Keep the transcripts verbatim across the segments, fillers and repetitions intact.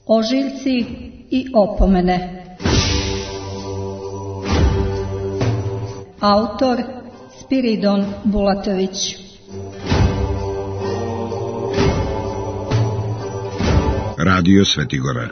Ožiljci i opomene. Autor Spiridon Bulatović. Radio Svetigora.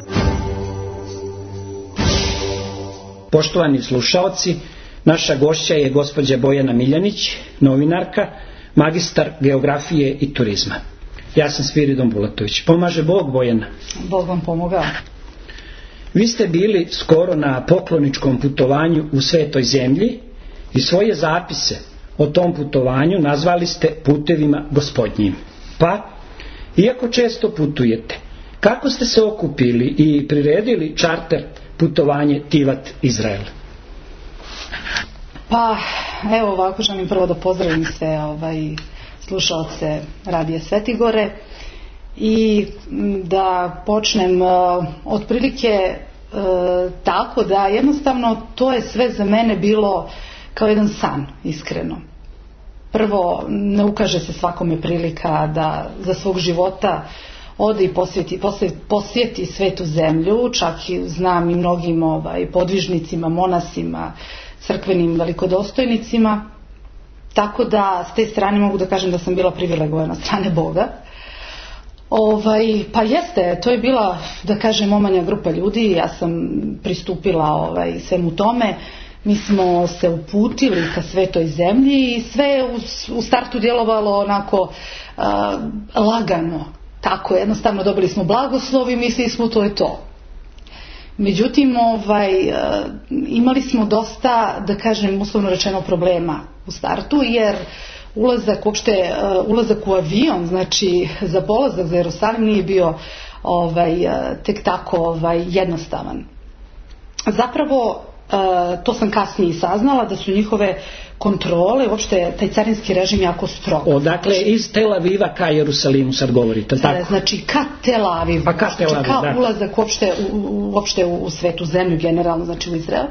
Poštovani slušaoci, naša gošća je gospođa Bojana Miljanić, novinarka, magistar geografije i turizma. Ja sam Spiridon Bulatović. Pomaže Bog, Bojana. Bog vam pomogao. Vi ste bili skoro na pokloničkom putovanju u Svetoj zemlji i svoje zapise o tom putovanju nazvali ste putevima gospodnjim. Pa, iako često putujete, kako ste se okupili i priredili čarter putovanje Tivat Izrael? Pa, evo ovako, želim prvo da pozdravim sve ovaj, slušalce Radija Svetigore i da počnem uh, otprilike uh, tako da jednostavno to je sve za mene bilo kao jedan san, iskreno. Prvo, ne ukaže se svakome prilika da za svog života ode i posjeti, posjeti, posjeti svetu zemlju, čak i znam i mnogim ovaj, podvižnicima, monasima, crkvenim velikodostojnicima, tako da s te strane mogu da kažem da sam bila privilegovana strane Boga. Ovaj, pa jeste, to je bila, da kažem, omanja grupa ljudi, ja sam pristupila ovaj, svemu tome, mi smo se uputili ka svetoj zemlji i sve u, u startu djelovalo onako uh, lagano, tako jednostavno dobili smo blagoslov i mislili smo to je to. Međutim, ovaj, uh, imali smo dosta, da kažem, uslovno rečeno problema u startu, jer ulazak, uopšte, uh, ulazak u avion, znači za polazak za Jerusalim nije bio ovaj, uh, tek tako ovaj, jednostavan. Zapravo, Uh, to sam kasnije i saznala da su njihove kontrole, uopšte taj carinski režim jako strog. Odakle iz Tel Aviva ka Jerusalimu sad govorite, tako? Znači ka Tel Avivu, pa ka, Tel Aviv, znači, ka da. ulazak uopšte, u, uopšte u, u svetu zemlju, generalno, znači u Izrael.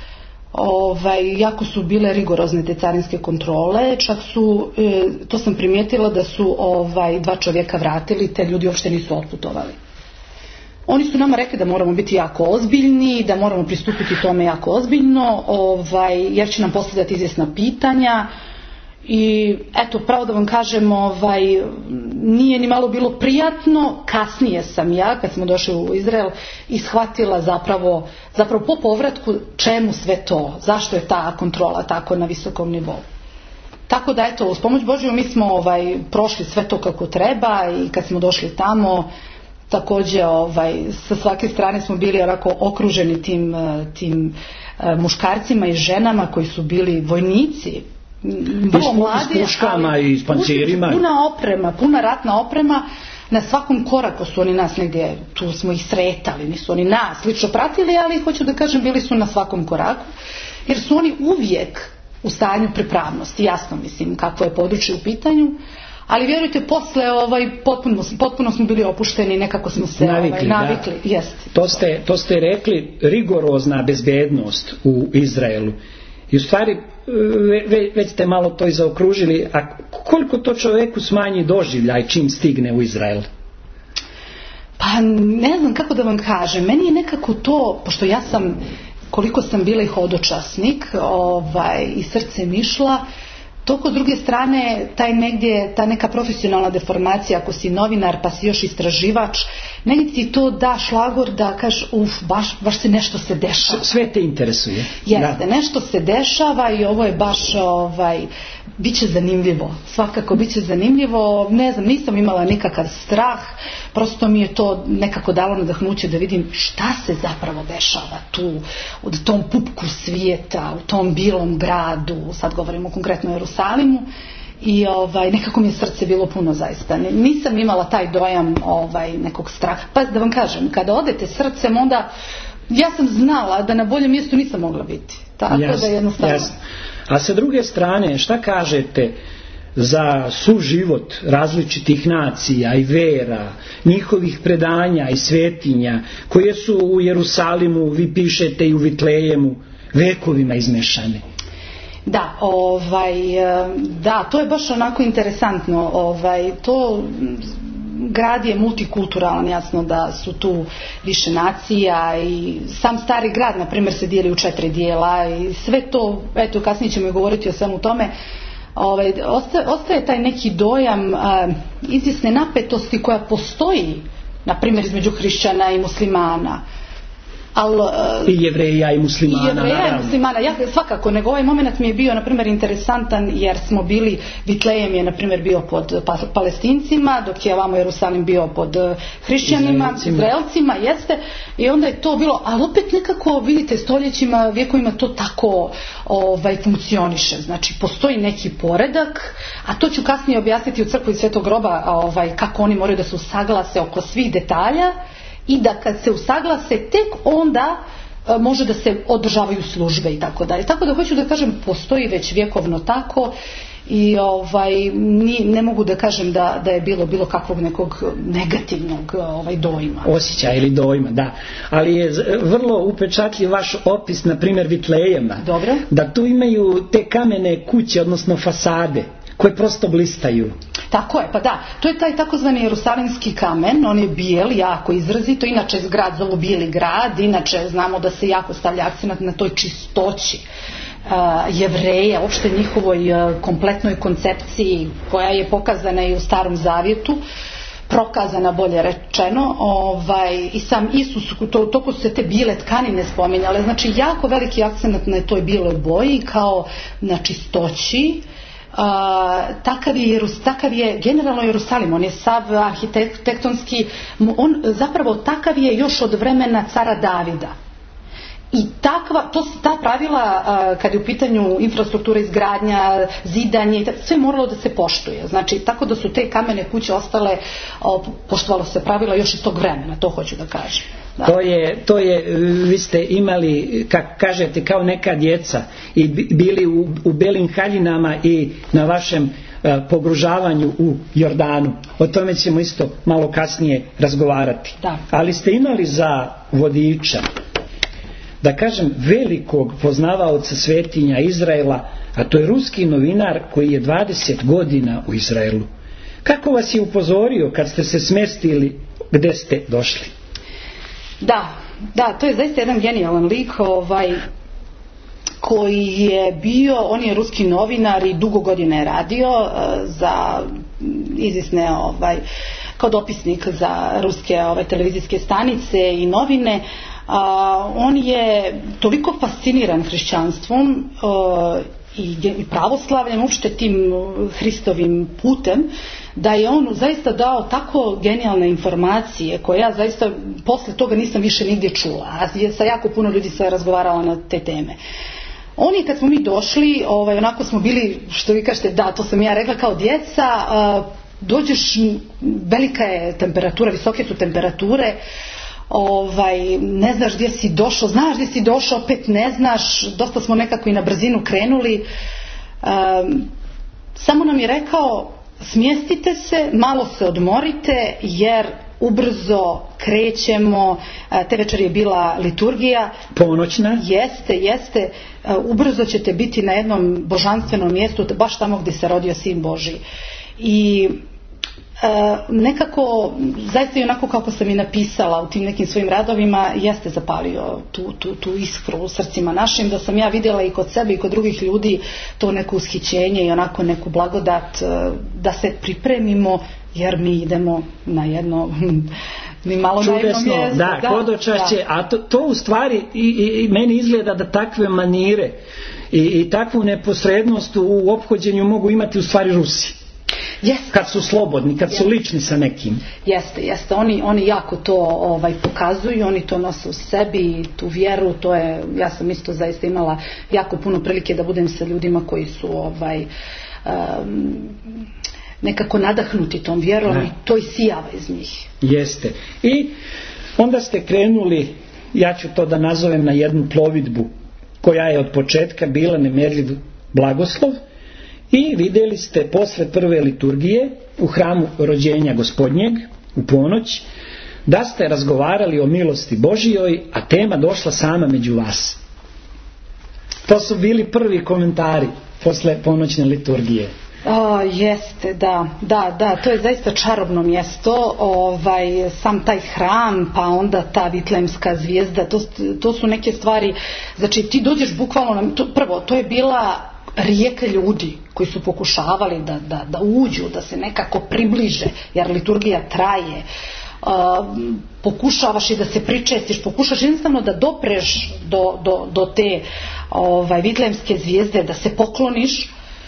Ovaj, jako su bile rigorozne te carinske kontrole, čak su, e, to sam primijetila da su ovaj, dva čovjeka vratili, te ljudi uopšte nisu otputovali. Oni su nama rekli da moramo biti jako ozbiljni, da moramo pristupiti tome jako ozbiljno, ovaj, jer će nam postavljati izvjesna pitanja. I eto, pravo da vam kažem, ovaj, nije ni malo bilo prijatno. Kasnije sam ja, kad smo došli u Izrael, ishvatila zapravo, zapravo po povratku čemu sve to, zašto je ta kontrola tako na visokom nivou. Tako da eto, uz pomoć Božju mi smo ovaj, prošli sve to kako treba i kad smo došli tamo, također ovaj, sa svake strane smo bili onako okruženi tim, tim uh, muškarcima i ženama koji su bili vojnici, vrlo mladi, s puškama i s pancirima, puna oprema, puna ratna oprema. Na svakom koraku su oni nas negdje, tu smo ih sretali, nisu oni nas lično pratili, ali hoću da kažem bili su na svakom koraku, jer su oni uvijek u stanju pripravnosti, jasno mislim kakvo je područje u pitanju. Ali vjerujte, posle ovaj, potpuno, potpuno smo bili opušteni, nekako smo se navikli. Ovaj, navikli. Jest. To, ste, to ste rekli, rigorozna bezbednost u Izraelu. I u stvari, ve, već ste malo to i zaokružili, a koliko to čovjeku smanji doživljaj čim stigne u Izrael? Pa ne znam kako da vam kažem, meni je nekako to, pošto ja sam, koliko sam bila i hodočasnik, ovaj, i srce mi išla, toliko s druge strane, taj negdje, ta neka profesionalna deformacija, ako si novinar pa si još istraživač, negdje ti to da šlagor da kažeš, uf, baš, baš se nešto se dešava. Sve te interesuje. Jeste, da. Nešto se dešava i ovo je baš, ovaj, bit će zanimljivo. Svakako bit će zanimljivo. Ne znam, nisam imala nikakav strah, prosto mi je to nekako dalo nadahnuće da vidim šta se zapravo dešava tu, u tom pupku svijeta, u tom bilom gradu, sad govorimo konkretno o Jerusalimu. I ovaj, nekako mi je srce bilo puno zaista. Nisam imala taj dojam ovaj, nekog straha. Pa da vam kažem, kada odete srcem, onda ja sam znala da na boljem mjestu nisam mogla biti. Tako jasne, da jednostavno. Jasne. A sa druge strane, šta kažete za suživot različitih nacija i vera, njihovih predanja i svetinja, koje su u Jerusalimu, vi pišete, i u Vitlejemu, vekovima izmešane? Da, ovaj, da, to je baš onako interesantno. Ovaj, to grad je multikulturalan, jasno da su tu više nacija i sam stari grad, na primjer, se dijeli u četiri dijela i sve to, eto kasnije ćemo govoriti o svemu tome. Ovaj, ostaje, ostaje taj neki dojam a, izvjesne napetosti koja postoji, na primjer, između hrišćana i muslimana. Al, I Jevreja i muslimana. I Jevreja naravno. i muslimana, ja, svakako, nego ovaj moment mi je bio, na primjer, interesantan jer smo bili, Vitlejem je, na primjer, bio pod pa, Palestincima, dok je ovamo Jerusalim bio pod hrišćanima, Izraelcima. Izraelcima, jeste, i onda je to bilo, ali opet nekako, vidite, stoljećima, vjekovima to tako ovaj, funkcioniše, znači postoji neki poredak, a to ću kasnije objasniti u crkvi Svetog Groba, ovaj, kako oni moraju da se usaglase oko svih detalja, i da kad se usaglase tek onda e, može da se održavaju službe i tako dalje. Tako da hoću da kažem, postoji već vjekovno tako i ovaj, ni, ne mogu da kažem da, da je bilo bilo kakvog nekog negativnog ovaj, dojma. Osjećaja ili dojma, da. Ali je vrlo upečatljiv vaš opis, na primjer, Vitlejema. Dobro. Da tu imaju te kamene kuće, odnosno fasade, koje prosto blistaju. Tako je, pa da, to je taj takozvani jerusalimski kamen, on je bijel, jako izrazito, inače grad zovu bijeli grad, inače znamo da se jako stavlja akcenat na toj čistoći uh, Jevreja, uopšte njihovoj uh, kompletnoj koncepciji koja je pokazana i u Starom Zavjetu, prokazana bolje rečeno, ovaj, i sam Isus, to, toko su se te bijele tkanine spominjale, znači jako veliki akcenat na toj bijeloj boji kao na čistoći. Uh, takav, je, takav je generalno Jerusalim, on je sav arhitektonski, on zapravo takav je još od vremena cara Davida. I takva, to su ta pravila uh, kad je u pitanju infrastruktura, izgradnja, zidanje, sve moralo da se poštuje. Znači, tako da su te kamene kuće ostale, uh, poštovalo se pravila još iz tog vremena, to hoću da kažem. Da. To je, to je, vi ste imali, kako kažete, kao neka djeca i bili u, u belim haljinama i na vašem uh, pogružavanju u Jordanu. O tome ćemo isto malo kasnije razgovarati. Da. Ali ste imali za vodiča, da kažem, velikog poznavaoca svetinja Izraela, a to je ruski novinar koji je dvadeset godina u Izraelu. Kako vas je upozorio kad ste se smestili gde ste došli? Da, da, to je zaista jedan genijalan lik, ovaj, koji je bio, on je ruski novinar i dugo godina je radio uh, za izvisne, ovaj, kao dopisnik za ruske ovaj, televizijske stanice i novine. Uh, on je toliko fasciniran hrišćanstvom uh, i, i pravoslavljem, uopšte tim Hristovim putem, da je on zaista dao tako genijalne informacije koje ja zaista posle toga nisam više nigdje čula, a sa jako puno ljudi sam razgovarala na te teme. On je, kad smo mi došli, ovaj, onako smo bili, što vi kažete, da, to sam ja rekla, kao djeca, uh, dođeš, velika je temperatura, visoke su temperature, ovaj, ne znaš gdje si došao, znaš gdje si došao, opet ne znaš, dosta smo nekako i na brzinu krenuli. Um, samo nam je rekao, smjestite se, malo se odmorite jer ubrzo krećemo, te večer je bila liturgija. Ponoćna? Jeste, jeste, ubrzo ćete biti na jednom božanstvenom mjestu, baš tamo gdje se rodio Sin Božji. I E, nekako, zaista i onako kako sam i napisala u tim nekim svojim radovima, jeste zapalio tu, tu, tu iskru u srcima našim, da sam ja vidjela i kod sebe i kod drugih ljudi to neko ushićenje i onako neku blagodat, da se pripremimo jer mi idemo na jedno ni malo čudesno, naivno mjesto. Da, da, hodočašće, da. a to, to u stvari i, i, i meni izgleda da takve manire i, i takvu neposrednost u ophođenju mogu imati u stvari Rusi. Yes. Kad su slobodni, kad yes. su lični sa nekim. Jeste, jeste. Oni, oni jako to ovaj, pokazuju, oni to nose u sebi, tu vjeru, to je, ja sam isto zaista imala jako puno prilike da budem sa ljudima koji su ovaj, um, nekako nadahnuti tom vjerom ne. I to isijava iz njih. Jeste. I onda ste krenuli, ja ću to da nazovem, na jednu plovidbu koja je od početka bila nemjerljiv blagoslov. I vidjeli ste posle prve liturgije u hramu rođenja Gospodnjeg u ponoć da ste razgovarali o milosti Božijoj, a tema došla sama među vas. To su bili prvi komentari posle ponoćne liturgije. O, jeste, da, da, da, to je zaista čarobno mjesto, ovaj, sam taj hram, pa onda ta Vitlejemska zvijezda, to, to su neke stvari, znači ti dođeš bukvalno, na, to, prvo, to je bila rijeka ljudi koji su pokušavali da, da, da uđu, da se nekako približe, jer liturgija traje. Uh, pokušavaš i da se pričestiš, pokušaš jednostavno da dopreš do, do, do te ovaj, Vitlejemske zvijezde, da se pokloniš.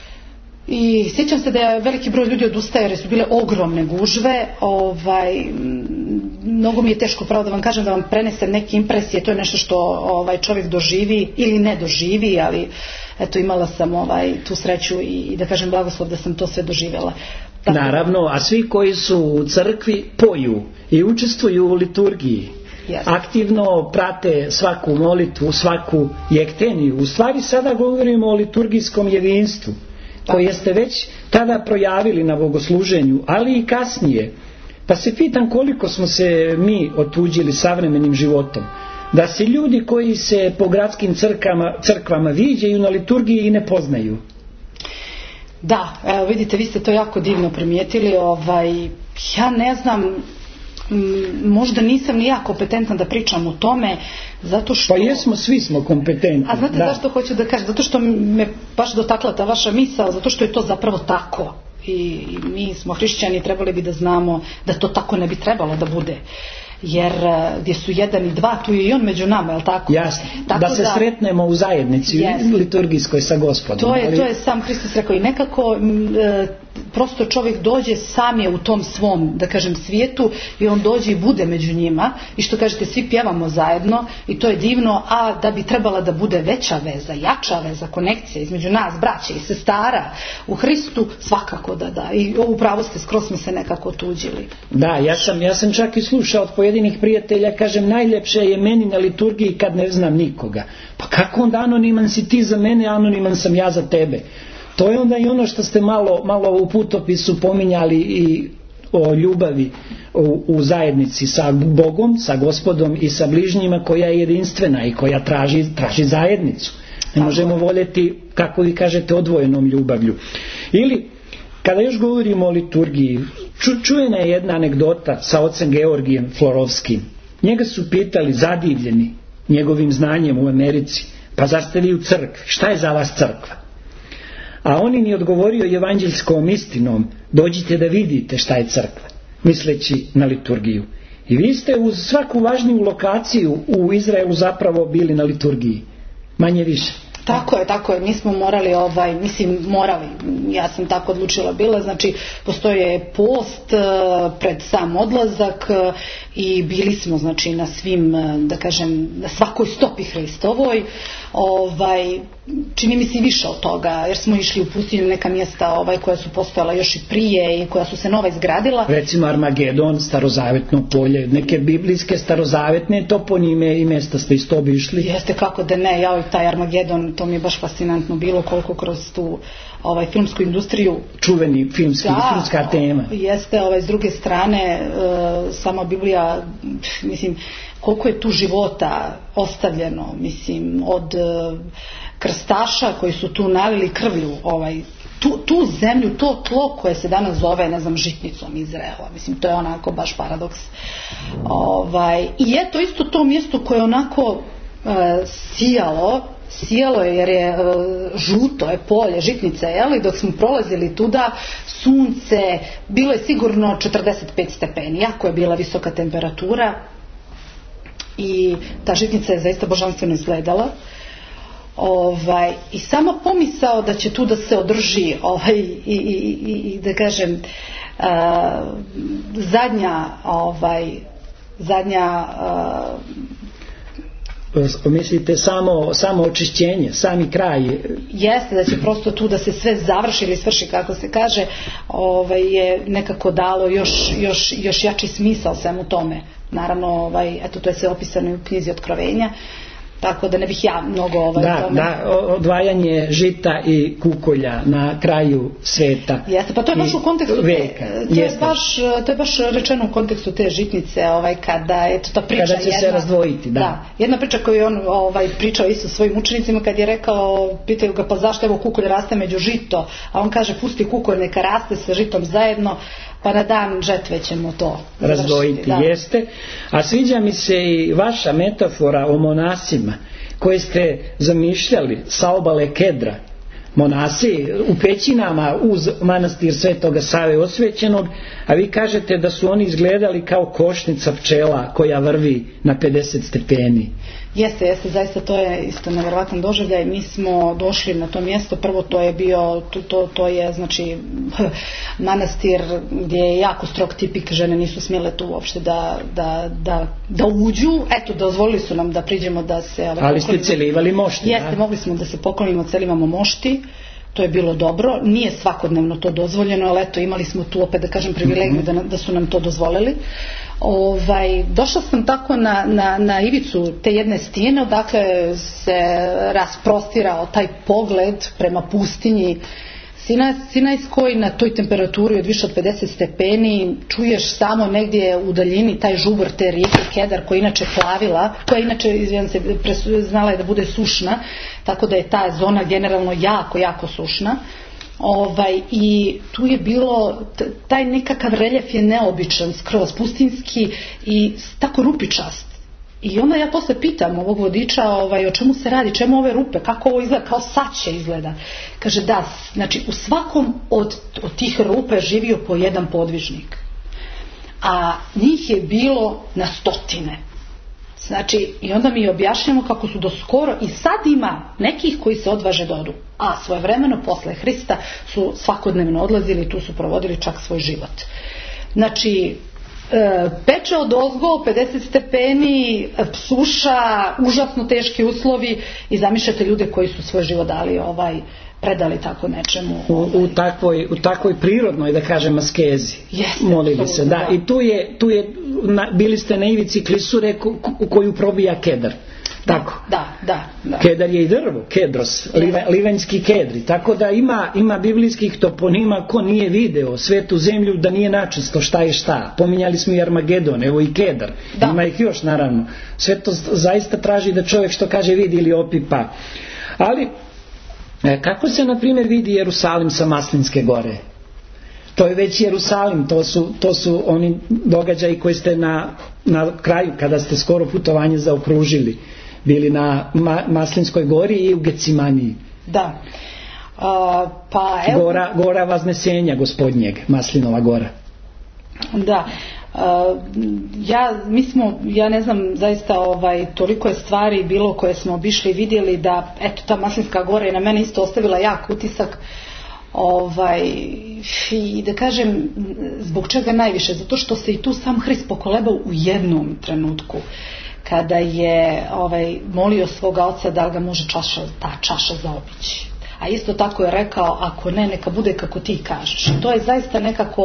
I sjećam se da je veliki broj ljudi odustaje jer su bile ogromne gužve. Ovaj, mnogo mi je teško, pravo da vam kažem, da vam prenesem neke impresije, to je nešto što ovaj, čovjek doživi ili ne doživi, ali eto, imala sam ovaj, tu sreću i, i da kažem blagoslov da sam to sve doživjela. Tako... Naravno, a svi koji su u crkvi poju i učestvuju u liturgiji. Yes. Aktivno prate svaku molitvu, svaku jekteniju. U stvari sada govorimo o liturgijskom jedinstvu koje ste već tada projavili na bogosluženju, ali i kasnije. Pa se pitam koliko smo se mi otuđili savremenim životom, da se ljudi koji se po gradskim crkvama, crkvama viđaju na liturgiji i ne poznaju. Da, evo vidite, vi ste to jako divno primijetili. Ovaj, ja ne znam, možda nisam ni ja kompetentna da pričam o tome, zato što... Pa jesmo, svi smo kompetentni. A znate da. Zašto hoću da kažem? Zato što me baš dotakla ta vaša misao, zato što je to zapravo tako. I mi smo hrišćani, trebali bi da znamo da to tako ne bi trebalo da bude. Jer gdje su jedan i dva, tu je i on među nama, je li tako? Jasno, tako da se da, sretnemo u zajednici, yes, liturgijskoj sa Gospodom. To je, to je sam Hristos rekao i nekako e, prosto čovjek dođe, sam je u tom svom, da kažem, svijetu i on dođe i bude među njima i što kažete, svi pjevamo zajedno i to je divno, a da bi trebala da bude veća veza, jača veza, konekcija između nas, braće i sestara u Hristu, svakako da da. I ovu pravo ste, skroz smo se nekako tuđili. Da, ja sam, ja sam čak i slušao od pojedinih prijatelja, kažem, najljepše je meni na liturgiji kad ne znam nikoga. Pa kako onda anoniman si ti za mene, anoniman sam ja za tebe. To je onda i ono što ste malo, malo u putopisu pominjali i o ljubavi u, u zajednici sa Bogom, sa Gospodom i sa bližnjima, koja je jedinstvena i koja traži, traži zajednicu. Ne možemo voljeti, kako vi kažete, odvojenom ljubavlju. Ili, kada još govorimo o liturgiji, ču, čujena je jedna anegdota sa ocem Georgijem Florovskim. Njega su pitali, zadivljeni njegovim znanjem u Americi, pa zar ste vi u crkvi? Šta je za vas crkva? A on im je odgovorio evanđelskom istinom, dođite da vidite šta je crkva, misleći na liturgiju. I vi ste uz svaku važniju lokaciju u Izraelu zapravo bili na liturgiji, manje više. Tako je, tako je. Mi smo morali, ovaj, mislim morali, ja sam tako odlučila bila, znači postoje post pred sam odlazak i bili smo, znači, na svim, da kažem, na svakoj stopi Hristovoj, ovaj, čini mi se više od toga, jer smo išli u pustinju, neka mjesta ovaj, koja su postojala još i prije i koja su se nova izgradila. Recimo Armagedon, starozavetno polje, neke biblijske starozavetne toponime i mjesta ste isto obišli. Jeste, kako da ne, ja i taj Armagedon, to mi je baš fascinantno bilo koliko kroz tu ovaj, filmsku industriju. Čuveni filmski, da, filmska tema. Jeste, ovaj, s druge strane, e, sama Biblija, mislim, koliko je tu života ostavljeno, mislim, od e, krstaša koji su tu nalili krvlju, ovaj, tu, tu zemlju, to tlo koje se danas zove, ne znam, žitnicom Izraela, mislim, to je onako baš paradoks. Ovaj, i eto isto to mjesto koje je onako e, sijalo, sijalo je jer je e, žuto je polje, žitnice, jel? I dok smo prolazili tuda, sunce, bilo je sigurno četrdeset pet stepeni, jako je bila visoka temperatura i ta žitnica je zaista božanstveno izgledala. Ovaj, i sama pomisao da će tu da se održi ovaj, i, i, i, i da kažem uh, zadnja ovaj, zadnja uh, mislite samo, samo očišćenje, sami kraj jeste da će prosto tu da se sve završi ili svrši, kako se kaže, ovaj, je nekako dalo još, još, još jači smisao svemu tome. Naravno, ovaj, eto, to je sve opisano u knjizi Otkrovenja. tako da ne bih ja mnogo ovaj da, tome. Da, odvajanje žita i kukolja na kraju sveta. Jeste, pa to je baš u kontekstu veka. Te, to, je baš, to je baš rečeno u kontekstu te žitnice, ovaj, kada eto ta priča kada će jedna, se razdvojiti, da. da. Jedna priča koju on ovaj, pričao isto svojim učenicima kad je rekao, pitaju ga pa zašto evo kukolj raste među žito, a on kaže pusti kukolj neka raste sa žitom zajedno, pa na dan žetve ćemo to razdvojiti, da. Jeste. A sviđa mi se i vaša metafora o monasima koje ste zamišljali sa obale Kedra. Monasi u pećinama uz manastir Svetoga Save osvećenog, a vi kažete da su oni izgledali kao košnica pčela koja vrvi na pedeset stepeni. Jeste, jeste, zaista to je isto nevjerojatan doživljaj. Mi smo došli na to mjesto, prvo to je bio, to, to, to je znači manastir gdje je jako strog tipik, žene nisu smjele tu uopšte da, da, da, da uđu, eto dozvolili su nam da priđemo da se... Ali, ali ste celivali mošti, jeste, da? Mogli smo da se poklonimo, celivamo mošti. To je bilo dobro, nije svakodnevno to dozvoljeno, ali eto imali smo tu opet da kažem privilegiju da, da su nam to dozvolili. Ovaj, došla sam tako na, na, na ivicu te jedne stijene, odakle se rasprostirao taj pogled prema pustinji Sinajskoj, na toj temperaturi od više od pedeset stepeni, čuješ samo negdje u daljini taj žubor te rijeke Kedar koja je inače plavila, koja je inače izvijem se, znala je da bude sušna, tako da je ta zona generalno jako, jako sušna. Ovaj, i tu je bilo taj nekakav reljef je neobičan, skroz pustinski i tako rupičast. I onda ja posle pitam ovog vodiča ovaj, o čemu se radi, čemu ove rupe, kako ovo izgleda, kao saće izgleda. Kaže da, znači u svakom od, od tih rupe živio po jedan podvižnik. A njih je bilo na stotine. Znači, i onda mi objašnjamo kako su do skoro, i sad ima nekih koji se odvaže da odu. A svojevremeno posle Hrista su svakodnevno odlazili i tu su provodili čak svoj život. Znači, peče od ozgo, pedeset stepeni, suša, užasno teški uslovi i zamišljate ljude koji su svoj život dali, ovaj, predali tako nečemu. U, u, takvoj, u takvoj prirodnoj, da kažem, askezi. Jeste, molili se, da. I tu je, tu je na, bili ste na ivici klisure u koju probija Kedar. Tako. Da, da, da. Kedar je i drvo, kedros, live, livenjski kedri. Tako da ima, ima biblijskih toponima ko nije video svetu zemlju da nije načisto šta je šta. Pominjali smo i Armagedon, evo i Kedar. Da. Ima ih još naravno. Sve to zaista traži da čovjek što kaže vidi ili opipa. Ali kako se na primjer vidi Jerusalim sa Maslinske gore? To je već Jerusalim, to su, to su oni događaji koji ste na, na kraju kada ste skoro putovanje zaokružili bili na Ma, Maslinskoj gori i u Gecimaniji. Da. A, pa evo... Gora, gora Vaznesenja Gospodnjeg, Maslinova gora. Da. A, ja, mi smo, ja ne znam zaista ovaj, toliko je stvari bilo koje smo obišli i vidjeli da eto ta Maslinska gora je na mene isto ostavila jak utisak. Ovaj, i da kažem zbog čega najviše, zato što se i tu sam Hrist pokolebao u jednom trenutku kada je ovaj, molio svoga oca da ga može čaša, ta čaša zaobići, a isto tako je rekao ako ne neka bude kako ti kažeš. To je zaista nekako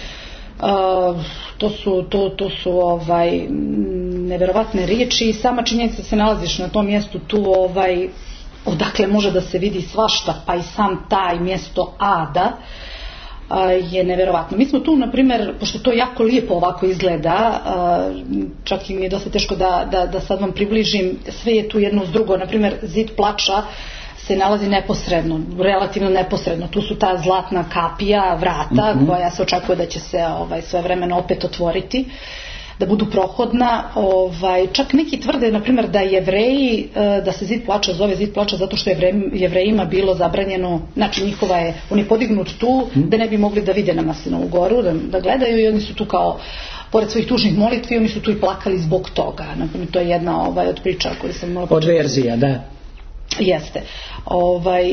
uh, to su, to, to su ovaj, nevjerovatne riječi i sama činjenica se nalaziš na tom mjestu tu ovaj, odakle može da se vidi svašta, pa i sam taj mjesto Ada je nevjerovatno. Mi smo tu, na primjer, pošto to jako lijepo ovako izgleda, čak i mi je dosta teško da, da, da sad vam približim, sve je tu jedno uz drugo. Na primjer, zid plača se nalazi neposredno, relativno neposredno. Tu su ta zlatna kapija, vrata, mm-hmm. koja se očekuje da će se ovaj, svojevremeno opet otvoriti, da budu prohodna. Ovaj, čak neki tvrde, na primjer, da Jevreji, da se zid plača zove zid plača zato što je Jevrejima bilo zabranjeno, znači njihova je, on je podignut tu da ne bi mogli da vide na Maslinovu goru, da, da gledaju i oni su tu kao, pored svojih tužnih molitvi, oni su tu i plakali zbog toga. Naprimjer, to je jedna ovaj, od priča koju sam malo od verzija, da. Jeste. Ovaj,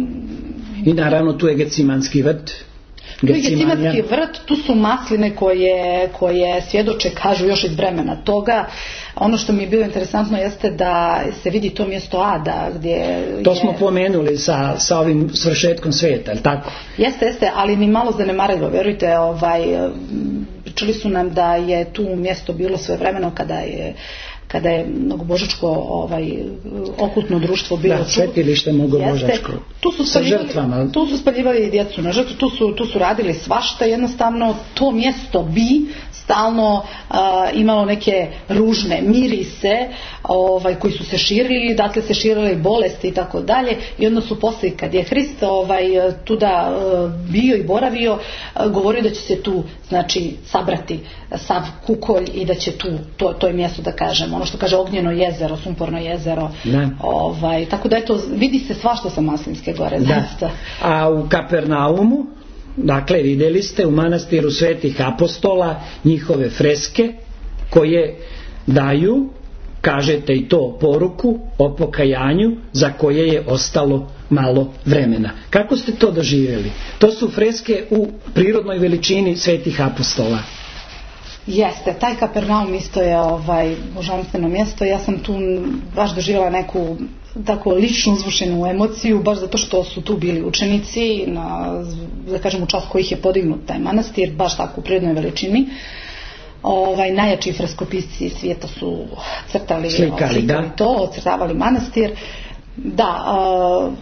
I naravno tu je Gecimanski vrt. Tu je Gecimanski vrt, tu su masline koje, koje svjedoče, kažu još iz vremena toga. Ono što mi je bilo interesantno jeste da se vidi to mjesto Ada gdje to je... smo pomenuli sa, sa ovim svršetkom svijeta, je li tako? Jeste, jeste, ali ni malo zanemarilo, verujte, ovaj, čuli su nam da je tu mjesto bilo svojevremeno kada je kada je mnogobožačko ovaj, okultno društvo bilo da, svetilište mnogobožačko tu su sa žrtvama. Tu su spaljivali djecu na žrtvu, tu su, tu su radili svašta, jednostavno to mjesto bi stalno uh, imalo neke ružne mirise ovaj, koji su se širili, dakle se širile bolesti i tako dalje, i onda su poslije kad je Hrist ovaj, tuda uh, bio i boravio, uh, govorio da će se tu znači sabrati sav kukolj i da će tu, to, to je mjesto da kažem, ono što kaže ognjeno jezero, sumporno jezero, ovaj, tako da eto, vidi se svašta sa Maslinske gore. Da. A u Kapernaumu, dakle vidjeli ste u manastiru Svetih Apostola njihove freske koje daju, kažete i to, poruku o pokajanju za koje je ostalo malo vremena. Kako ste to doživjeli? To su freske u prirodnoj veličini Svetih Apostola. Jeste, taj Kapernaum isto je ovaj, božanstveno mjesto. Ja sam tu baš doživjela neku tako ličnu uzvušenu emociju, baš zato što su tu bili učenici, na, da kažem u čast kojih je podignut taj manastir, baš tako u prirodnoj veličini. Ovaj, najjači freskopisci svijeta su crtali, slikali, slikali da. to, ocrtavali manastir. Da, uh,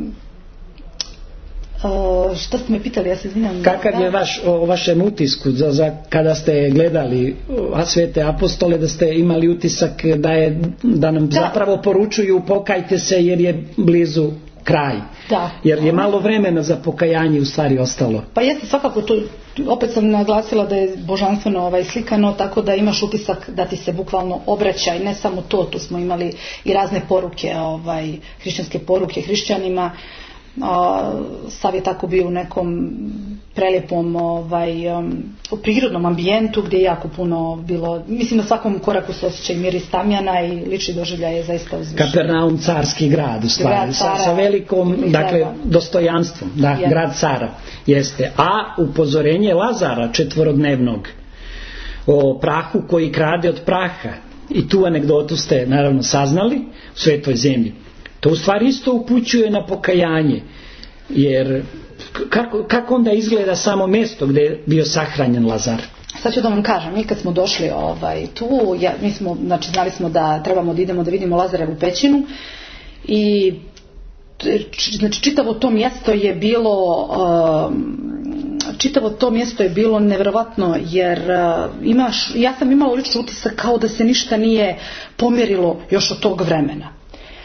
Uh, što ste me pitali, ja se izvinjam. Kakav je vaš, o vašem utisku za, za, kada ste gledali a Svete Apostole, da ste imali utisak da, je, da nam da. zapravo poručuju pokajte se jer je blizu kraj, da. Jer je malo vremena za pokajanje u stvari ostalo. Pa jeste, svakako to, opet sam naglasila da je božanstveno ovaj, slikano, tako da imaš utisak da ti se bukvalno obraća, i ne samo to, tu smo imali i razne poruke, ovaj, hrišćanske poruke hrišćanima. Uh, sav je tako bio u nekom prelijepom ovaj, um, prirodnom ambijentu gdje je jako puno bilo, mislim na svakom koraku se osjeća i miris tamjana i lični doživljaj je zaista uzvišen. Kapernaum carski grad u stvari, sa, sa velikom dakle, dostojanstvom, da, je. Grad cara jeste, a upozorenje Lazara četvorodnevnog o prahu koji krade od praha, i tu anegdotu ste naravno saznali u Svetoj zemlji. To u stvari isto upućuje na pokajanje, jer kako, kako onda izgleda samo mjesto gdje je bio sahranjen Lazar? Sad ću da vam kažem, mi kad smo došli ovaj, tu, ja, mi smo, znači, znali smo da trebamo da idemo da vidimo Lazarevu pećinu, i znači čitavo to mjesto je bilo um, čitavo to mjesto je bilo nevjerovatno, jer uh, imaš, ja sam imala lični utisak kao da se ništa nije pomjerilo još od tog vremena.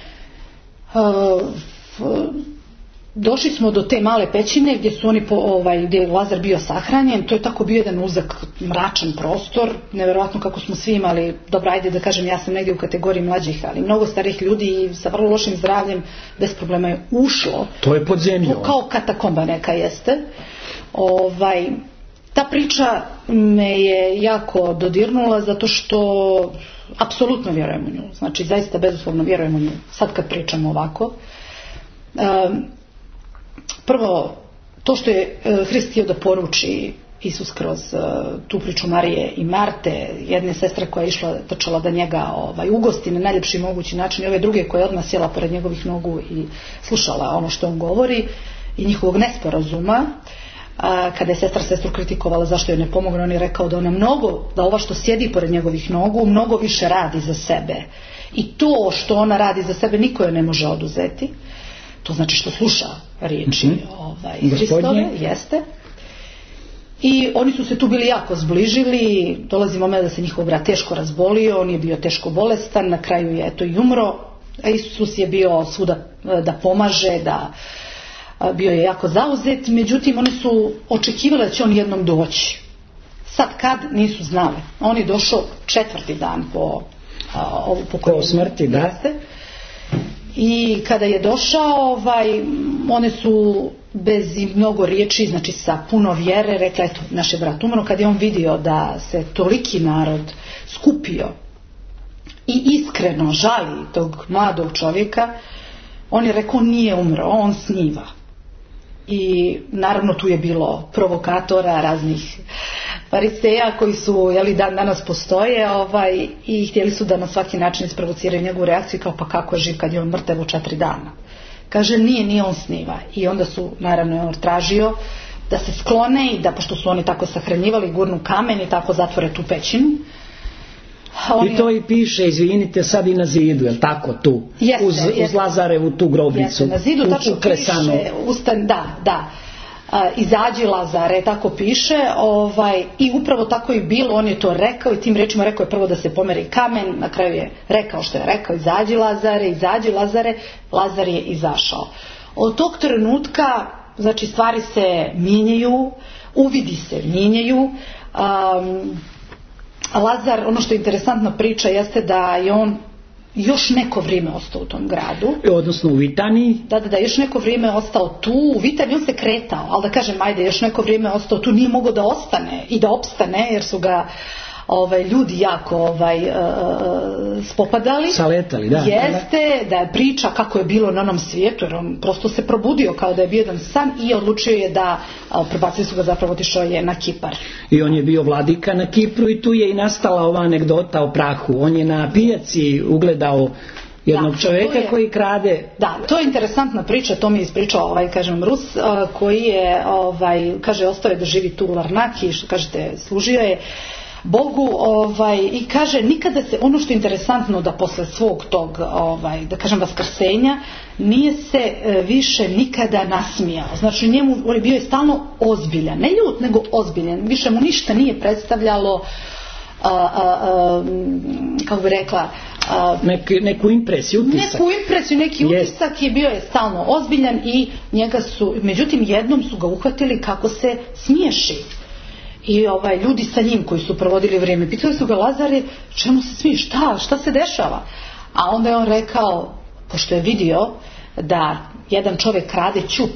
Uh, došli smo do te male pećine gdje su oni po, ovaj, gdje je Lazar bio sahranjen. To je tako bio jedan uzak, mračan prostor, nevjerojatno kako smo svi imali, dobro, ajde da kažem, ja sam negdje u kategoriji mlađih, ali mnogo starih ljudi sa vrlo lošim zdravljem bez problema je ušlo. To je pod zemljom, kao katakomba neka jeste. Ovaj, ta priča me je jako dodirnula zato što apsolutno vjerujem u nju, znači zaista bezuslovno vjerujem u nju, sad kad pričamo ovako. Um, prvo, to što je uh, Hrist htio da poruči Isus kroz uh, tu priču Marije i Marte, jedne sestre koja je išla, trčala da njega ovaj, ugosti na najljepši mogući način, i ove druge koja je odmah sjela pored njegovih nogu i slušala ono što on govori, i njihovog nesporazuma. A, kada je sestra sestru kritikovala zašto joj ne pomogne, on je rekao da ona mnogo, da ova što sjedi pored njegovih nogu mnogo više radi za sebe, i to što ona radi za sebe niko joj ne može oduzeti, to znači što sluša riječi mm-hmm. ovaj, Hristove, jeste. I oni su se tu bili jako zbližili, dolazi moment da se njihov brat teško razbolio, on je bio teško bolestan, na kraju je to i umro, a Isus je bio svuda da pomaže, da bio je jako zauzet, međutim oni su očekivali da će on jednom doći. Sad kad, nisu znali. On je došao četvrti dan po a, ovu po smrti, da. I kada je došao, ovaj, one su bez mnogo riječi, znači sa puno vjere, rekla, eto, naš je brat umro. Kad je on vidio da se toliki narod skupio i iskreno žali tog mladog čovjeka, on je rekao, nije umro, on sniva. I naravno tu je bilo provokatora, raznih fariseja koji su, jeli, dan danas postoje, ovaj, i htjeli su da na svaki način isprovociraju njegovu reakciju, kao pa kako je živ kad je on mrtav u četiri dana. Kaže, nije, nije on sniva. I onda su, naravno, on tražio da se sklone i da, pošto su oni tako sahranjivali, gurnu kamen i tako zatvore tu pećinu. I to i piše, izvinite, sad i na zidu, je li tako tu? Jeste, uz, jeste. uz Lazarevu tu grobnicu. Jeste, na zidu tačno uklesanu. piše, ustan, da, da. A, izađi Lazare, tako piše, ovaj, i upravo tako i bilo, on je to rekao i tim rečima rekao je prvo da se pomeri kamen, na kraju je rekao što je rekao, izađi Lazare, izađi Lazare, Lazar je izašao. Od tog trenutka, znači, stvari se mijenjaju, uvidi se mijenjaju. Um, Lazar, ono što je interesantna priča jeste da je on još neko vrijeme ostao u tom gradu. Odnosno u Vitaniji. Da, da, da, još neko vrijeme ostao tu. U Vitaniji on se kretao, ali da kažem, ajde, još neko vrijeme ostao tu, nije mogao da ostane i da opstane, jer su ga ovaj, ljudi jako ovaj, uh, spopadali. Saletali, da. Jeste, da je priča kako je bilo na onom svijetu, jer on prosto se probudio kao da je bio jedan san i odlučio je da, uh, prebacili su ga, zapravo otišao je na Kipar. I on je bio vladika na Kipru i tu je i nastala ova anegdota o prahu. On je na pijaci ugledao jednog da, čovjeka je, koji krade. Da, to je interesantna priča, to mi je ispričao ovaj, kažem, Rus, uh, koji je, ovaj, kaže, ostao je da živi tu u Larnaki, što kažete, služio je Bogu, ovaj, i kaže, nikada se, ono što je interesantno, da posle svog tog, ovaj, da kažem, vaskrsenja, nije se e, više nikada nasmijao. Znači, njemu, on je bio je stalno ozbiljan, ne ljut, nego ozbiljan, više mu ništa nije predstavljalo, a, a, a, kako bi rekla, a, Nek, neku impresiju, utisak. Neku impresiju, neki utisak je bio je stalno ozbiljan i njega su, međutim, jednom su ga uhvatili kako se smiješi. I ovaj, ljudi sa njim koji su provodili vrijeme pitali su ga, Lazare, čemu se smiješ, šta, šta se dešava? A onda je on rekao, pošto je vidio da jedan čovjek krade ćup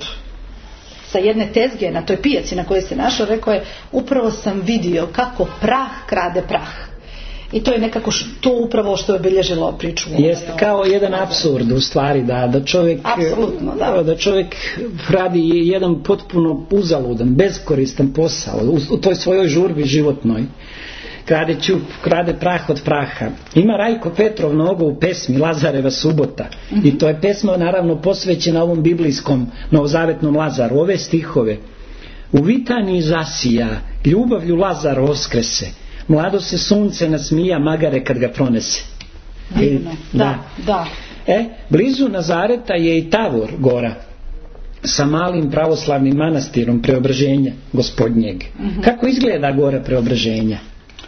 sa jedne tezge na toj pijaci na kojoj se našao, rekao je, upravo sam vidio kako prah krade prah. I to je nekako š, to upravo što je obilježilo priču. Jeste kao jedan apsurd u stvari, da, da čovjek da. da čovjek radi jedan potpuno uzaludan, beskoristan posao u, u toj svojoj žurbi životnoj. Krade ćup, krade prah od praha. Ima Rajko Petrov mnogo u pesmi Lazareva subota. Mm-hmm. I to je pesma naravno posvećena ovom biblijskom novozavetnom Lazaru. Ove stihove. U Vitaniji zasija, ljubavlju Lazar oskrese. Mlado se sunce nasmija magare kad ga pronese. I, da, da, da. E, blizu Nazareta je i Tavor gora sa malim pravoslavnim manastirom Preobraženja Gospodnjeg. Mm-hmm. Kako izgleda gora Preobraženja?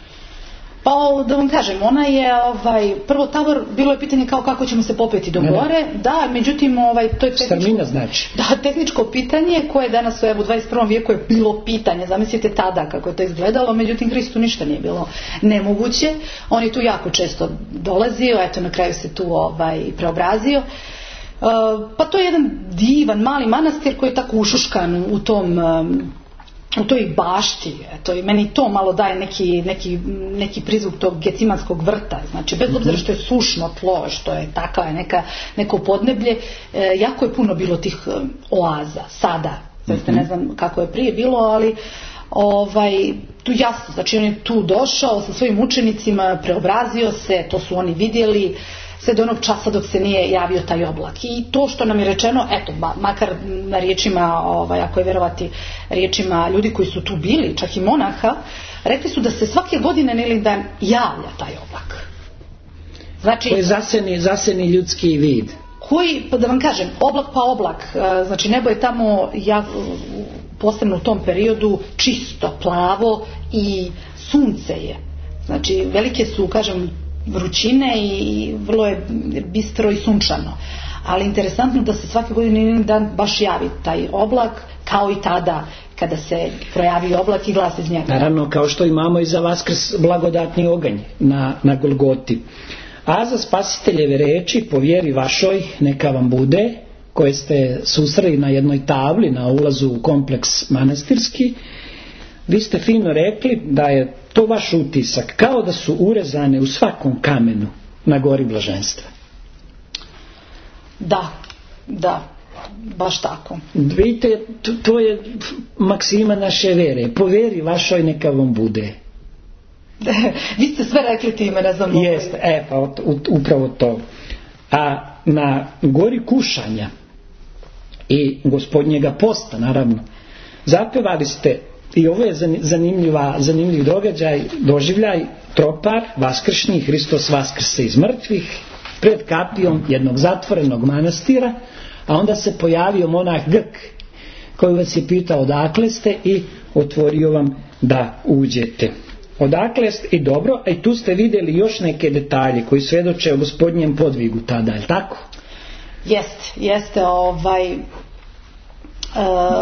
Pa da vam kažem, ona je ovaj, prvo Tavor, bilo je pitanje kao kako ćemo se popeti do gore, da, međutim ovaj, to je tehničko, znači. da, tehničko pitanje koje danas evo, u dvadeset prvom vijeku je bilo pitanje, zamislite tada kako je to izgledalo, međutim Hristu ništa nije bilo nemoguće, on je tu jako često dolazio, eto na kraju se tu ovaj, preobrazio. Uh, pa to je jedan divan mali manastir koji je tako ušuškan u tom um, u toj bašti, eto, i meni to malo daje neki, neki, neki prizvuk tog gecimanskog vrta, znači bez obzira što je sušno tlo, što je takva je neka, neko podneblje, e, jako je puno bilo tih e, oaza, sada, mm-hmm. ne znam kako je prije bilo, ali ovaj, tu jasno, znači on je tu došao sa svojim učenicima, preobrazio se, to su oni vidjeli, sve do onog časa dok se nije javio taj oblak. I to što nam je rečeno, eto, makar na riječima, ovaj, ako je vjerovati riječima ljudi koji su tu bili, čak i monaha, rekli su da se svake godine ili dan javlja taj oblak. Znači, koji zaseni, zaseni ljudski vid. Koji, pa da vam kažem, oblak pa oblak, znači nebo je tamo ja, posebno u tom periodu čisto, plavo i sunce je. Znači velike su, kažem, vrućine i vrlo je bistro i sunčano. Ali interesantno da se svake godine dan baš javi taj oblak, kao i tada kada se projavi oblak i glas iz njega. Naravno, kao što imamo i za Vaskrs blagodatni oganj na, na Golgoti. A za spasiteljeve reči, po vjeri vašoj, neka vam bude, koje ste susreli na jednoj tabli na ulazu u kompleks manastirski, vi ste fino rekli da je to vaš utisak, kao da su urezane u svakom kamenu na gori blaženstva. Da, da, baš tako. Vidite, to, to je maksima naše vere. Po vjeri vašoj neka vam bude. Vi ste sve rekli time, ne znam. Jeste, e, pa upravo to. A na gori kušanja i Gospodnjega posta, naravno, zapevali ste I ovo je zanimljiva, zanimljiv događaj, doživljaj, tropar, vaskršnji, Hristos vaskrse iz mrtvih, pred kapijom jednog zatvorenog manastira, a onda se pojavio monah Grk, koji vas je pitao odakle ste i otvorio vam da uđete. Odakle ste i dobro, a i tu ste vidjeli još neke detalje koji svjedoče o Gospodnjem podvigu tada, je li tako? Jeste, jeste ovaj... Uh,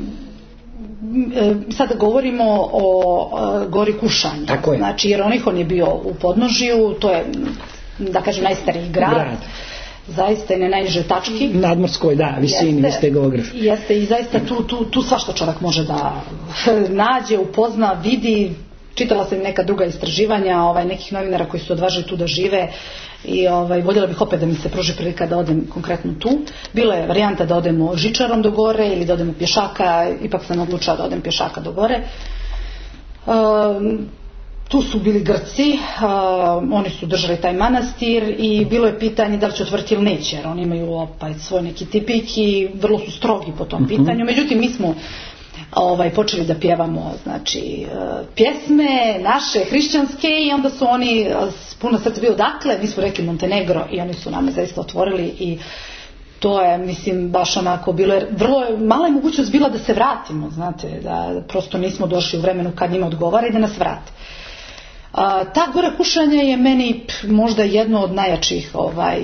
sada govorimo o gori Kušanja. Tako je. Znači, Jeronihon je bio u podnožju, to je, da kažem, najstariji grad. grad. Zaista je na najnižoj tački. Nadmorskoj, da, visini, vi ste geograf. Jeste i zaista tu, tu, tu svašta čovjek može da nađe, upozna, vidi. Čitala sam neka druga istraživanja ovaj, nekih novinara koji su odvažili tu da žive i ovaj, voljela bih opet da mi se pruži prilika da odem konkretno tu. Bila je varijanta da odemo žičarom do gore ili da odemo pješaka, ipak sam odlučila da odem pješaka do gore. Um, tu su bili Grci, um, oni su držali taj manastir i bilo je pitanje da li će otvoriti ili neće, jer oni imaju opet svoj neki tipik i vrlo su strogi po tom uh-huh. pitanju. Međutim, mi smo Ovaj, počeli da pjevamo znači, pjesme naše hrišćanske i onda su oni s puno srca bio dakle, mi smo rekli Montenegro i oni su nam zaista otvorili i to je, mislim, baš onako bilo, jer vrlo je, mala je mogućnost bila da se vratimo, znate, da prosto nismo došli u vremenu kad njima odgovara i da nas vrate. A, ta gora Kušanja je meni možda jedno od najjačih ovaj,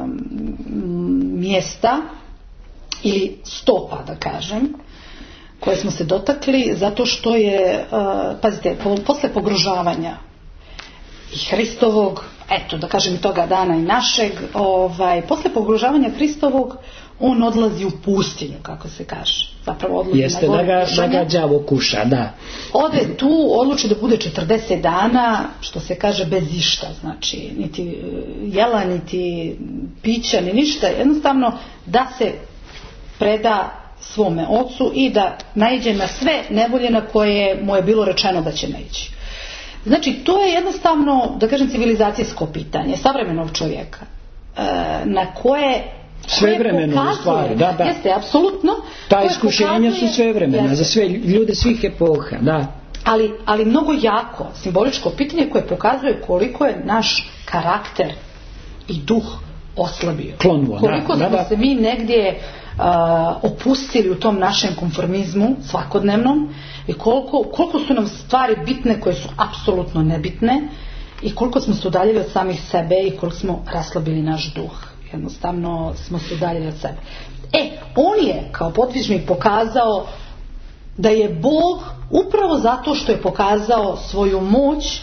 mjesta ili stopa, da kažem, koje smo se dotakli, zato što je, uh, pazite, po, posle pogrožavanja i Hristovog, eto da kažem i toga dana i našeg, ovaj, posle pogrožavanja Hristovog, on odlazi u pustinju, kako se kaže. Zapravo odlazi Jeste, na gore da ga, Kušanja. da ga đavo kuša, da. Ode tu, odluči da bude četrdeset dana, što se kaže bez išta, znači, niti jela, niti pića, ni ništa, jednostavno da se preda svome ocu i da naiđe na sve nevolje na koje mu je bilo rečeno da će naići. Znači, to je jednostavno, da kažem, civilizacijsko pitanje savremenog čovjeka, na koje svevremeno u stvari, da, da. Jeste, apsolutno. Ta iskušenja su svevremena, za sve ljude svih epoha, da. Ali, ali mnogo jako simboličko pitanje koje pokazuje koliko je naš karakter i duh oslabio. Klonvo, koliko da, smo da. se mi negdje Uh, opustili u tom našem konformizmu svakodnevnom i koliko, koliko su nam stvari bitne koje su apsolutno nebitne i koliko smo se udaljili od samih sebe i koliko smo raslabili naš duh. Jednostavno smo se udaljili od sebe. E, on je kao podvižnik pokazao da je Bog upravo zato što je pokazao svoju moć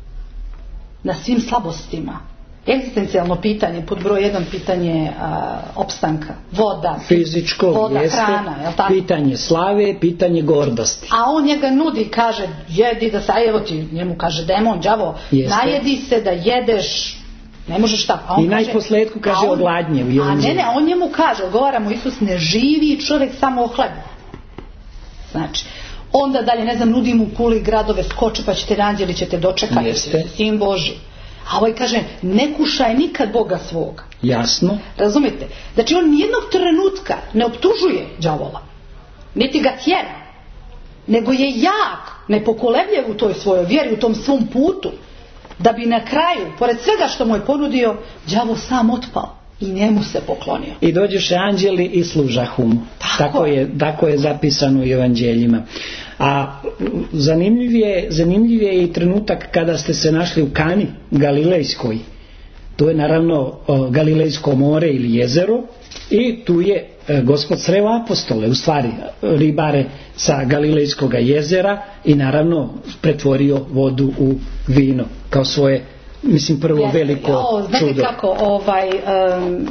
na svim slabostima. Egzistencijalno pitanje, pod broj jedan pitanje a, opstanka, voda, fizičko, voda, jeste, hrana, jel tako? Pitanje slave, pitanje gordosti. A on njega nudi, kaže, jedi da se, evo ti, njemu kaže demon, đavo, jeste. Najedi se da jedeš, ne možeš tako. A on I najposledku kaže on, o gladnje. A ne, ne, on njemu kaže, odgovara mu Isus, ne živi čovjek samo o hlebu. Znači, onda dalje, ne znam, nudi mu kuli gradove, skoči pa ćete anđeli ćete dočekati, jeste. Sin Boži. A ovaj kaže, ne kušaj nikad Boga svoga. Jasno. Razumite? Znači on nijednog trenutka ne optužuje đavola, niti ga tjera, nego je jak, nepokolebljiv u toj svojoj vjeri, u tom svom putu, da bi na kraju, pored svega što mu je ponudio, đavo sam otpao i njemu se poklonio. I dođeše anđeli i služahu mu. Tako, tako je, tako je zapisano u evanđeljima. A zanimljiv je, zanimljiv je i trenutak kada ste se našli u Kani Galilejskoj. To je naravno Galilejsko more ili jezero i tu je Gospod sreo apostole, u stvari ribare sa Galilejskog jezera i naravno pretvorio vodu u vino kao svoje, mislim, prvo Jeste, veliko o, znate čudo. Kako, ovaj... Um,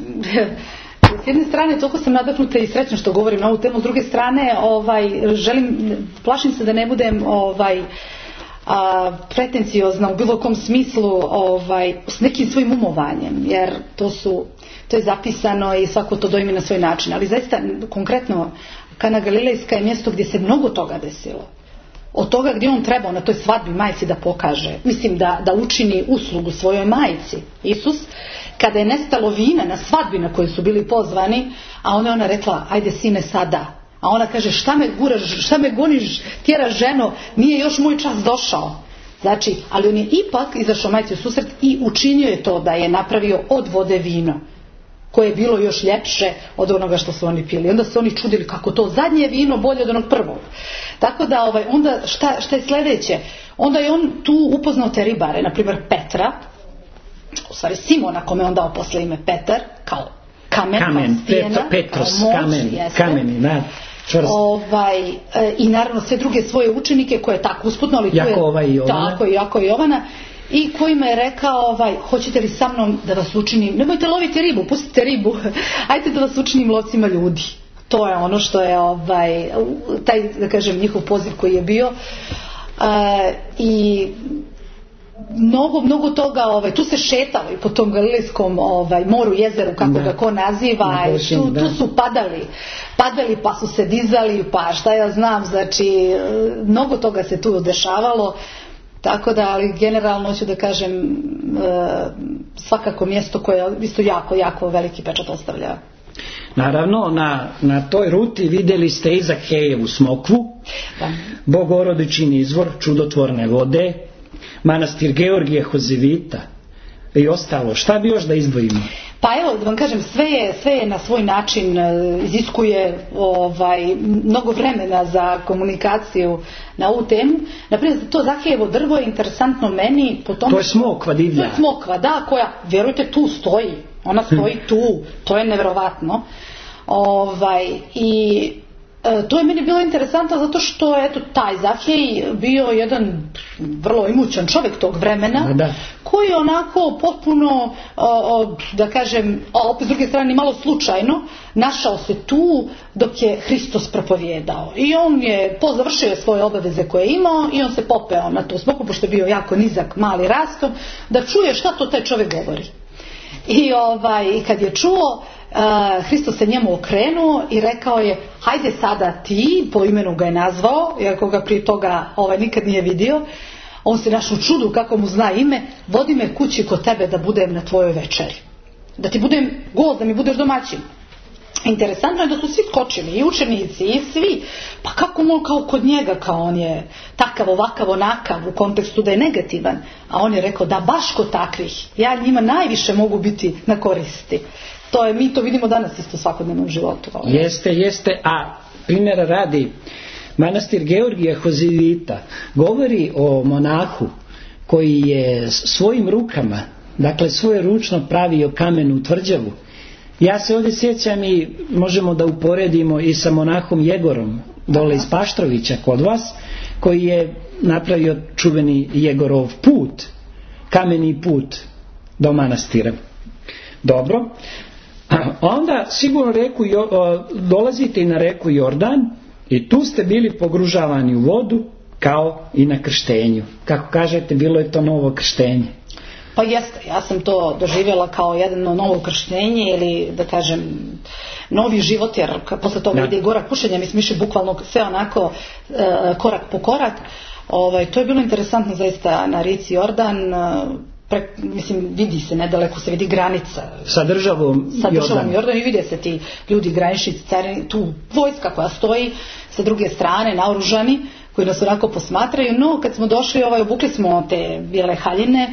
s jedne strane toliko sam nadahnuta i srećna što govorim na ovu temu, s druge strane ovaj, želim, plašim se da ne budem ovaj, a, pretenciozna u bilo kom smislu ovaj, s nekim svojim umovanjem, jer to su to je zapisano i svako to dojmi na svoj način, ali zaista konkretno Kana Galilejska je mjesto gdje se mnogo toga desilo. Od toga gdje on trebao na toj svadbi majci da pokaže, mislim da, da učini uslugu svojoj majci, Isus, kada je nestalo vina na svadbi na koju su bili pozvani, a onda je ona rekla, ajde sine sada, A ona kaže, šta me guraš, šta me goniš, tjeraš ženo, nije još moj čas došao. Znači, ali on je ipak izašao majci u susret i učinio je to da je napravio od vode vino, koje je bilo još ljepše od onoga što su oni pili. Onda su oni čudili kako to zadnje vino bolje od onog prvog. Tako da ovaj, onda šta, šta je sljedeće? Onda je on tu upoznao te ribare, na primjer Petra, u stvari Simona, kome on dao posle ime Petar, kao kamen, kamen stijena, Petro, Petros, kao moć, kamen, jeste. kameni, da. Ovaj, e, i naravno sve druge svoje učenike koje je tako usputno, ali Jakova i Jovana. Tako, Jakova i Jovana, i kojima je rekao, ovaj, hoćete li sa mnom da vas učinim, nemojte loviti ribu, pustite ribu, ajde da vas učinim lovcima ljudi. To je ono što je ovaj, taj, da kažem, njihov poziv koji je bio. E, i mnogo, mnogo toga, ovaj, tu se šetalo i po tom Galilejskom ovaj, moru, jezeru, kako da. ga ko naziva, i tu, tu su padali padali pa su se dizali, pa šta ja znam, znači mnogo toga se tu dešavalo. Tako da, ali generalno ću da kažem, svakako mjesto koje isto jako, jako veliki pečat ostavlja. Naravno, na, na toj ruti vidjeli ste i Zahejevu smokvu, da. Bogorodičin izvor čudotvorne vode, manastir Georgije Hozevita i ostalo. Šta bi još da izdvojimo? Pa evo, da vam kažem, sve je, sve je na svoj način, iziskuje ovaj, mnogo vremena za komunikaciju na ovu temu. Naprimjer, to Zahejevo drvo je interesantno meni po tom... To je smokva divlja. To je smokva, da, koja, vjerujte, tu stoji. Ona stoji tu, to je nevjerovatno. Ovaj, i e, to je meni bilo interesantno zato što eto, taj Zahej bio jedan vrlo imućan čovjek tog vremena, da. koji je onako potpuno, o, da kažem, opet s druge strane malo slučajno, našao se tu dok je Hristos propovjedao. I on je pozavršio svoje obaveze koje je imao i on se popeo na tu smokvu, pošto je bio jako nizak, mali rastom, da čuje šta to taj čovjek govori. I ovaj, kad je čuo, uh, Hristos se njemu okrenuo i rekao je, hajde sada ti, po imenu ga je nazvao, iako ga prije toga ovaj, nikad nije vidio, on se našao u čudu kako mu zna ime, vodi me kući kod tebe da budem na tvojoj večeri. Da ti budem gost, da mi budeš domaćin. Interesantno je da su svi skočili, i učenici, i svi. Pa kako mu kao kod njega, kao on je takav, ovakav, onakav, u kontekstu da je negativan. A on je rekao da baš kod takvih, ja njima najviše mogu biti na koristi. To je, mi to vidimo danas isto u svakodnevnom životu. Jeste, jeste, a primjera radi, manastir Georgije Hozevita govori o monahu koji je svojim rukama, dakle svoje ručno pravio kamenu tvrđavu. Ja se ovdje sjećam i možemo da uporedimo i sa monahom Jegorom dole iz Paštrovića kod vas, koji je napravio čuveni Jegorov put, kameni put do manastira. Dobro. Onda sigurno reku, dolazite i na reku Jordan i tu ste bili pogružavani u vodu kao i na krštenju. Kako kažete, bilo je to novo krštenje. Pa jeste, ja sam to doživjela kao jedno novo krštenje ili da kažem novi život, jer posle toga ide i gorak pušenja, mi smo išli bukvalno sve onako e, korak po korak. Ovaj, to je bilo interesantno zaista na rijeci Jordan, pre, mislim vidi se, nedaleko se vidi granica sa državom, sa državom Jordan. Jordan i vide se ti ljudi, graničnici, carini, tu vojska koja stoji sa druge strane, naoružani, koji nas onako posmatraju. No kad smo došli, ovaj, obukli smo te bijele haljine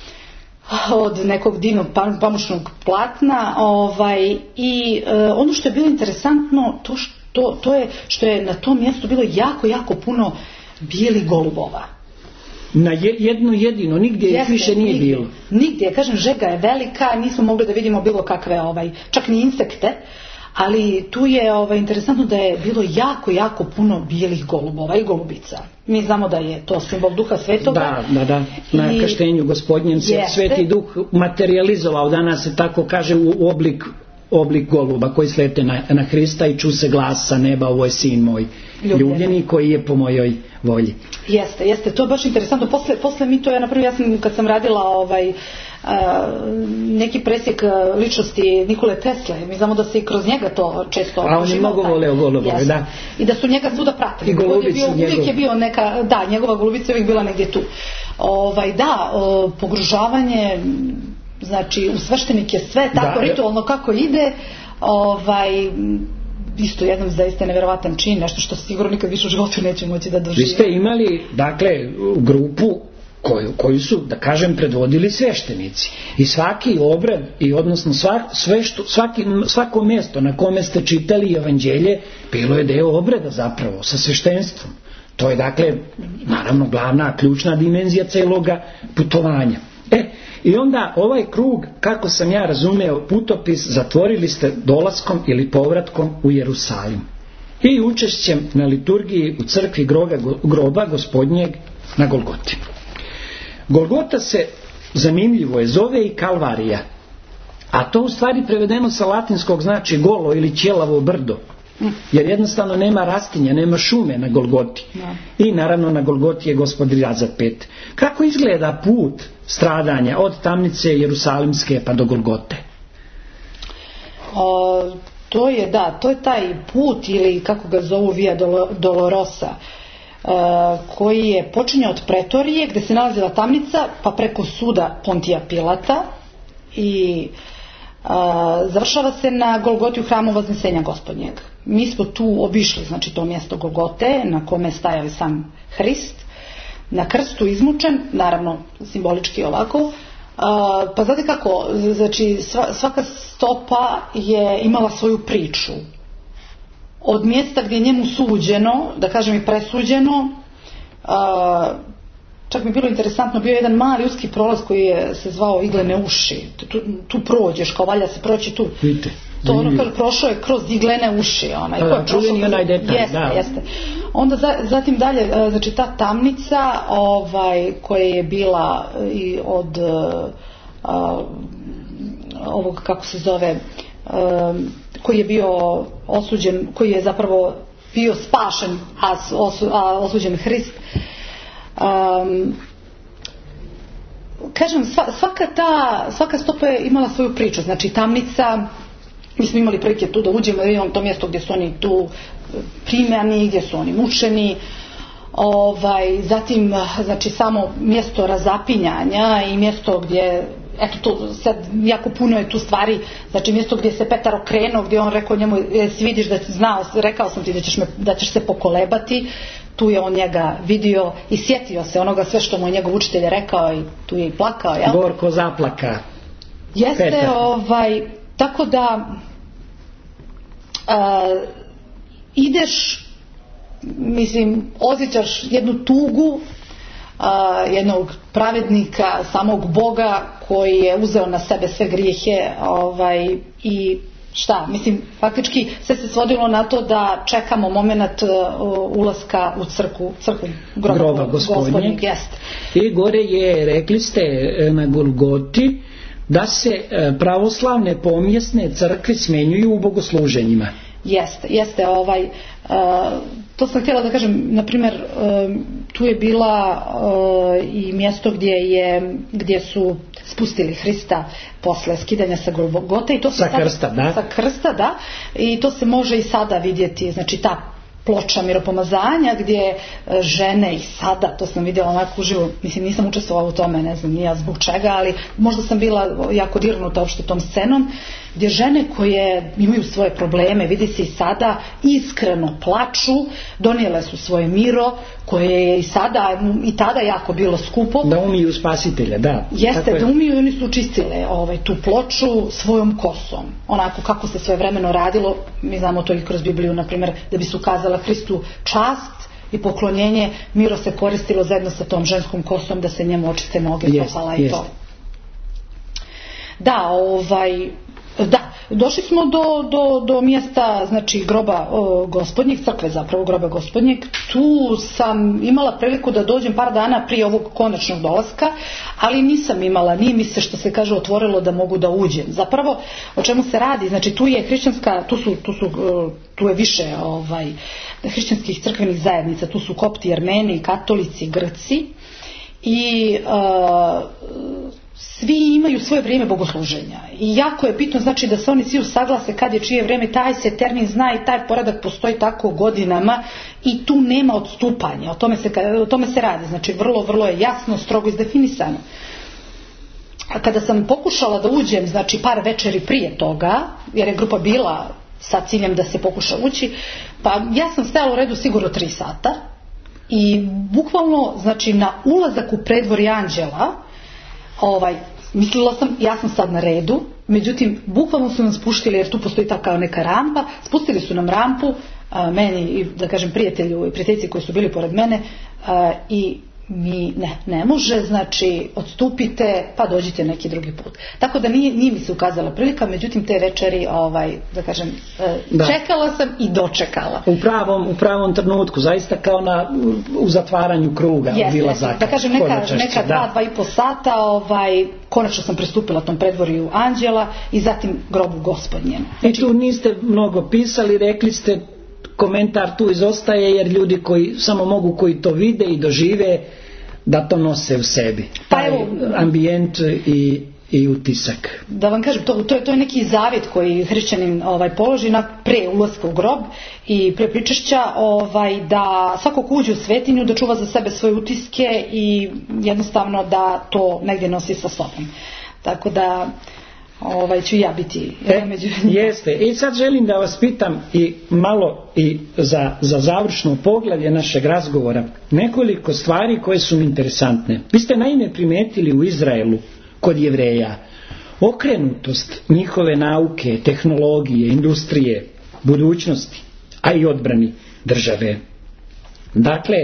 od nekog divnog pamučnog platna, ovaj, i e, ono što je bilo interesantno to, što, to je što je na tom mjestu bilo jako, jako puno bijelih golubova. Na jedno jedino, nigdje Jeste, više nije nigdje, bilo. Nigdje, kažem, žega je velika, nismo mogli da vidimo bilo kakve, ovaj, čak ni insekte, ali tu je ovaj, interesantno da je bilo jako, jako puno bijelih golubova i golubica. Mi znamo da je to simbol Duha Svetoga. Da, da, da. Na I... krštenju Gospodnjem se Jeste. Sveti Duh materializovao, danas se tako kaže, u oblik, oblik goluba koji slete na, na Hrista i ču se glas sa neba, ovo je sin moj ljubljeni koji je po mojoj volji. Jeste, jeste, to je baš interesantno. Posle, posle mi to, ja napravim, ja sam kad sam radila ovaj, a, neki presjek ličnosti Nikole Tesle, mi znamo da se i kroz njega to često... A on je mnogo voleo golubove, da. I da su njega svuda pratili. I golubicu je bio, uvijek je bio neka, da, njegova golubica uvijek bila negdje tu. Ovaj, da, o, pogružavanje, znači u sveštenike sve tako da, ritualno kako ide, ovaj... isto jedan zaista nevjerovatan čin, nešto što sigurno nikad više u životu neće moći da doživi. Vi ste imali, dakle, grupu koju, koju su, da kažem, predvodili sveštenici. I svaki obrad, i odnosno svak, sve što, svaki, svako mjesto na kome ste čitali evanđelje, bilo je deo obrada zapravo, sa sveštenstvom. To je, dakle, naravno, glavna, ključna dimenzija celoga putovanja. E, i onda ovaj krug, kako sam ja razumeo putopis, zatvorili ste dolaskom ili povratkom u Jerusalim. I učešćem na liturgiji u crkvi groba, groba Gospodnjeg na Golgoti. Golgota se, zanimljivo je, zove i Kalvarija. A to u stvari prevedeno sa latinskog znači golo ili ćelavo brdo. Jer jednostavno nema rastinja, nema šume na Golgoti. I naravno na Golgoti je Gospod razapet. Kako izgleda put stradanja od tamnice Jerusalimske pa do Golgote? O, to je, da, to je taj put, ili kako ga zovu Via Dolorosa, koji je počinjao od Pretorije gdje se nalazila tamnica, pa preko suda Pontija Pilata i a, završava se na Golgoti u hramu Vaznesenja Gospodnjeg. Mi smo tu obišli, znači, to mjesto Golgote na kome je stajao sam Hrist, na krstu izmučen, naravno simbolički ovako. A, pa znate kako, znači svaka stopa je imala svoju priču. Od mjesta gdje je njemu suđeno, da kažem i presuđeno, a, čak mi je bilo interesantno, bio je jedan mali uski prolaz koji je se zvao Iglene uši. Tu, tu prođeš, kao valja se proći tu. Vidite. To ono kaže, prošao je kroz iglene uši. Onaj, da, da, čuveni onaj detalj. Jeste, da. jeste. Onda za, zatim dalje, znači ta tamnica ovaj, koja je bila i od a, ovog, kako se zove, a, koji je bio osuđen, koji je zapravo bio spašen, a, osu, a osuđen Hrist. Um, kažem, sva, svaka ta, svaka stopa je imala svoju priču. Znači tamnica, mi smo imali prilike tu da uđemo, da imamo to mjesto gdje su oni tu primjani, gdje su oni mučeni, ovaj, zatim znači samo mjesto razapinjanja i mjesto gdje, eto to sad jako puno je tu stvari, znači mjesto gdje se Petar okrenuo, gdje on rekao njemu, jesi vidiš da znao, rekao sam ti da ćeš, me, da ćeš se pokolebati. Tu je on njega vidio i sjetio se onoga sve što mu je njegov učitelj rekao i tu je i plakao, jel? Gorko zaplaka. Jeste, Petar. ovaj, tako da a, ideš, mislim, osjećaš jednu tugu a, jednog pravednika, samog Boga koji je uzeo na sebe sve grijehe, ovaj, i šta, mislim, faktički sve se svodilo na to da čekamo moment uh, ulaska u crkvu, crkvu groba, groba Gospodnjeg. I gore je, rekli ste na Golgoti, da se pravoslavne pomjesne crkve smjenjuju u bogosluženjima. Jeste, jeste, ovaj, uh, to sam htjela da kažem, na primjer, uh, tu je bila uh, i mjesto gdje je, gdje su spustili Hrista posle skidanja sa Golgote i to se sa krsta, da. Sa krsta, da. I to se može i sada vidjeti, znači ta ploča miropomazanja gdje žene i sada, to sam vidjela onako uživo, mislim nisam učestvovala u tome, ne znam nija zbog čega, ali možda sam bila jako dirnuta uopšte tom scenom, gdje žene koje imaju svoje probleme, vidi se i sada, iskreno plaču, donijele su svoje miro, koje je i sada i tada jako bilo skupo. Da umiju spasitelja, da. Jeste, da umiju i oni su čistile ovaj, tu ploču svojom kosom. Onako kako se svoje vremeno radilo, mi znamo to i kroz Bibliju, na primjer, da bi se ukazala Hristu čast i poklonjenje, miro se koristilo zajedno sa tom ženskom kosom da se njemu očiste noge, stopala i to. Da, ovaj... Da, došli smo do, do, do mjesta, znači groba o, Gospodnjeg, crkve zapravo groba Gospodnjeg. Tu sam imala priliku da dođem par dana prije ovog konačnog dolaska, ali nisam imala, nije mi se što se kaže otvorilo da mogu da uđem. Zapravo o čemu se radi, znači tu je hrišćanska, tu su, tu su, tu je više ovaj, hrišćanskih crkvenih zajednica, tu su Kopti, Jermeni, Katolici, Grci i uh, svi imaju svoje vrijeme bogosluženja i jako je bitno znači da se oni svi usaglase kad je čije vrijeme, taj se termin zna i taj poredak postoji tako godinama i tu nema odstupanja, o tome se, o tome se radi, znači vrlo, vrlo je jasno, strogo izdefinisano. A kada sam pokušala da uđem, znači par večeri prije toga, jer je grupa bila sa ciljem da se pokuša ući. Pa ja sam stajala u redu sigurno tri sata i bukvalno, znači, na ulazak u predvorje Anđela, ovaj, mislila sam, ja sam sad na redu, međutim, bukvalno su nam spuštili, jer tu postoji ta kao neka rampa, spustili su nam rampu, a, meni i, da kažem, prijatelju i prijateljici koji su bili pored mene, a, i mi ne, ne može, znači odstupite pa dođite neki drugi put. Tako da nije, nije mi se ukazala prilika, međutim te večeri, ovaj, da kažem, da. čekala sam i dočekala. U pravom, u pravom trenutku, zaista kao na, u zatvaranju kruga. Jeste, da kažem, neka, neka da. dva, dva i po sata, ovaj, konačno sam pristupila tom predvorju Anđela i zatim grobu Gospodnjem. Znači, i tu niste mnogo pisali, rekli ste, komentar tu izostaje jer ljudi koji samo mogu, koji to vide i dožive, da to nose u sebi. Taj pa evo, ambijent i, i utisak. Da vam kažem, to, to, je, to je neki zavjet koji hrišćanin ovaj, položi na pre ulaska u grob i pre pričešća, ovaj, da svako ko uđe u svetinju da čuva za sebe svoje utiske i jednostavno da to negdje nosi sa sobom. Tako da ovaj, ću ja biti e, među njima. Jeste. I sad želim da vas pitam i malo i za, za završno poglavlje našeg razgovora nekoliko stvari koje su mi interesantne. Vi ste naime primetili u Izraelu kod Jevreja okrenutost njihove nauke, tehnologije, industrije, budućnosti, a i odbrani države. Dakle,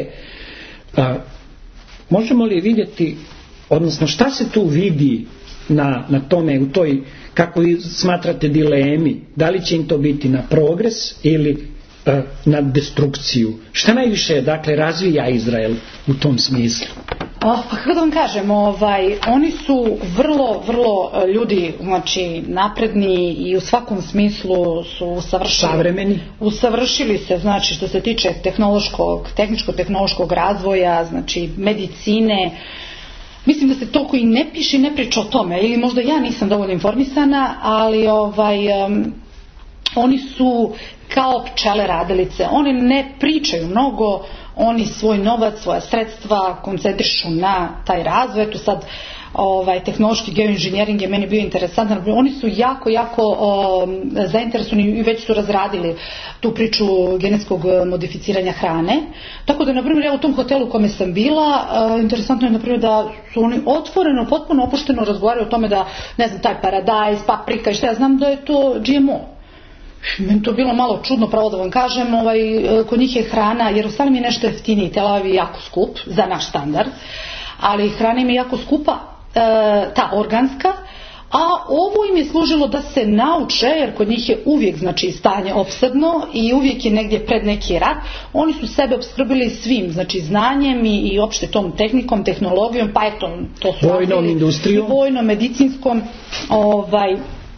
a, možemo li vidjeti, odnosno šta se tu vidi Na, na tome, u toj, kako smatrate, dilemi, da li će im to biti na progres ili e, na destrukciju? Šta najviše, dakle, razvija Izrael u tom smislu? Oh, pa kako da vam kažem, ovaj, oni su vrlo, vrlo ljudi, znači, napredni i u svakom smislu su usavršili, savremeni, usavršili se, znači, što se tiče tehnološkog, tehničko-tehnološkog razvoja, znači, medicine. Mislim da se toliko i ne piše i ne priča o tome, ili možda ja nisam dovoljno informisana, ali ovaj, um, oni su kao pčele radilice, oni ne pričaju mnogo, oni svoj novac, svoja sredstva koncentrišu na taj razvoj. Eto sad, ovaj, tehnološki geoinženjering je meni bio interesantan, oni su jako, jako um, zainteresovani i već su razradili tu priču genetskog modificiranja hrane. Tako da, na primjer, ja u tom hotelu u kome sam bila, uh, interesantno je, na primjer, da su oni otvoreno, potpuno opušteno razgovaraju o tome da, ne znam, taj paradajz, paprika i šta ja znam, da je to G M O. Meni to bilo malo čudno, pravo da vam kažem, ovaj, kod njih je hrana, Jerusalim je nešto jeftiniji, Tel Aviv je jako skup za naš standard, ali hrana im je jako skupa, e, ta organska, a ovo im je služilo da se nauče, jer kod njih je uvijek, znači, stanje opsadno i uvijek je negdje pred neki rat. Oni su sebe opskrbili svim, znači, znanjem i, i opšte tom tehnikom, tehnologijom, pa eto, to su vojnom industrijom, vojnom, medicinskom, ovaj,